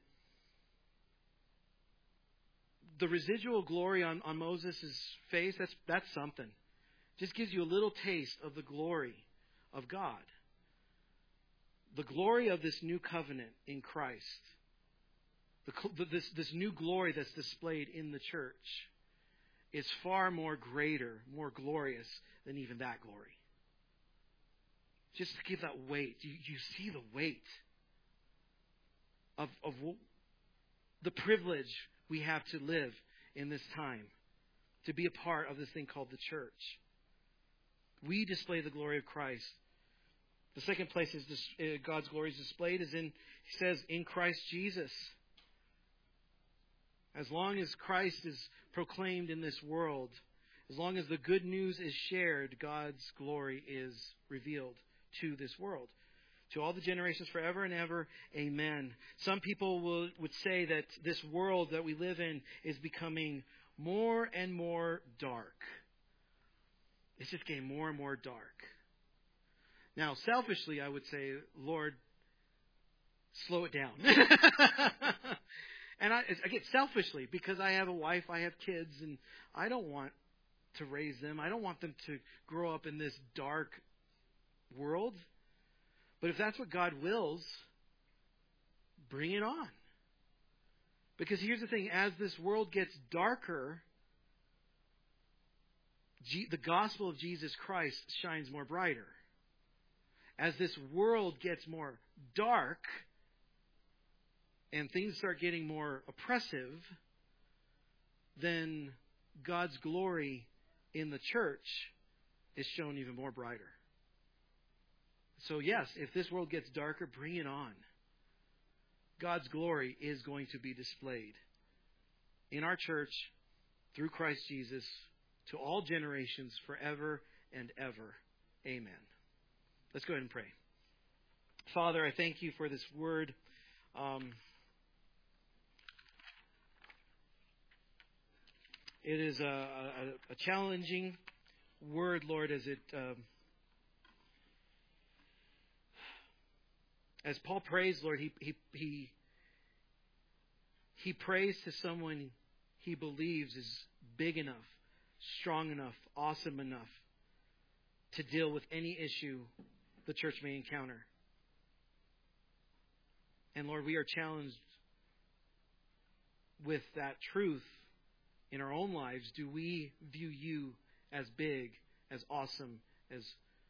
the residual glory on, on Moses' face, that's, that's something. Just gives you a little taste of the glory of God. The glory of this new covenant in Christ. The, this, this new glory that's displayed in the church is far more greater, more glorious than even that glory. Just to give that weight. You, you see the weight of, of the privilege we have to live in this time. To be a part of this thing called the church. We display the glory of Christ. The second place is this, uh, God's glory is displayed is in, he says, in Christ Jesus. As long as Christ is proclaimed in this world, as long as the good news is shared, God's glory is revealed to this world. To all the generations forever and ever, amen. Some people will, would say that this world that we live in is becoming more and more dark. It's just getting more and more dark. Now, selfishly, I would say, Lord, slow it down. And I, I get selfishly because I have a wife, I have kids, and I don't want to raise them. I don't want them to grow up in this dark world. But if that's what God wills, bring it on. Because here's the thing, as this world gets darker, the gospel of Jesus Christ shines more brighter. As this world gets more dark and things start getting more oppressive, then God's glory in the church is shown even more brighter. So yes, if this world gets darker, bring it on. God's glory is going to be displayed in our church through Christ Jesus to all generations forever and ever. Amen. Let's go ahead and pray. Father, I thank you for this word. Um, it is a, a, a challenging word, Lord, as it... Um, As Paul prays, Lord, he, he he he prays to someone he believes is big enough, strong enough, awesome enough to deal with any issue the church may encounter. And Lord, we are challenged with that truth in our own lives. Do we view you as big, as awesome, as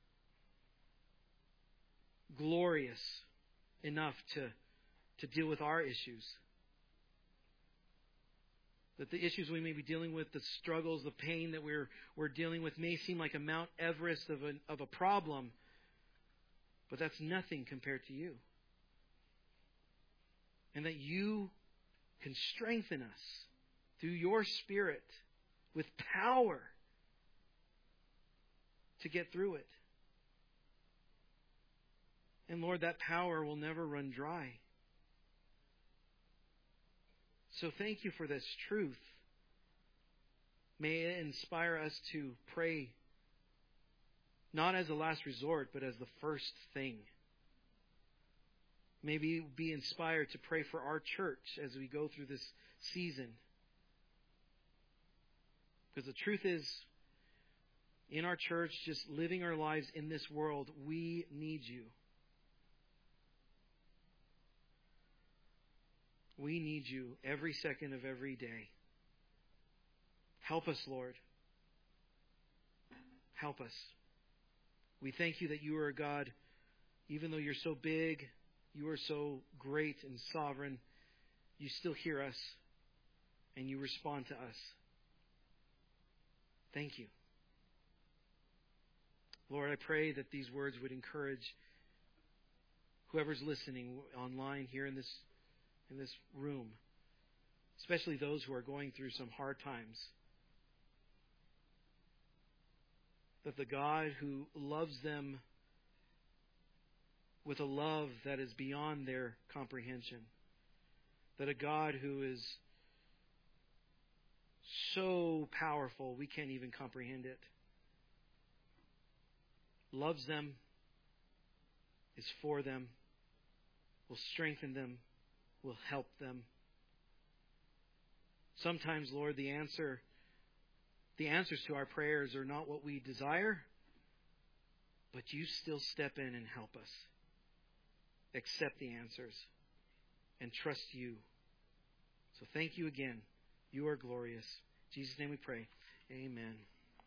glorious enough to, to deal with our issues? That the issues we may be dealing with, the struggles, the pain that we're we're dealing with may seem like a Mount Everest of a, of a problem, but that's nothing compared to you. And that you can strengthen us through your Spirit with power to get through it. And Lord, that power will never run dry. So thank you for this truth. May it inspire us to pray not as a last resort, but as the first thing. May we be inspired to pray for our church as we go through this season. Because the truth is, in our church, just living our lives in this world, we need you. We need you every second of every day. Help us, Lord. Help us. We thank you that you are a God, even though you're so big, you are so great and sovereign, you still hear us. and you respond to us. Thank you. Lord, I pray that these words would encourage whoever's listening online here in this in this room, especially those who are going through some hard times, that the God who loves them with a love that is beyond their comprehension, that a God who is so powerful we can't even comprehend it, loves them, is for them, will strengthen them, will help them. Sometimes, Lord, the answer, the answers to our prayers are not what we desire, but you still step in and help us. Accept the answers and trust you. So thank you again. You are glorious. In Jesus' name we pray. Amen.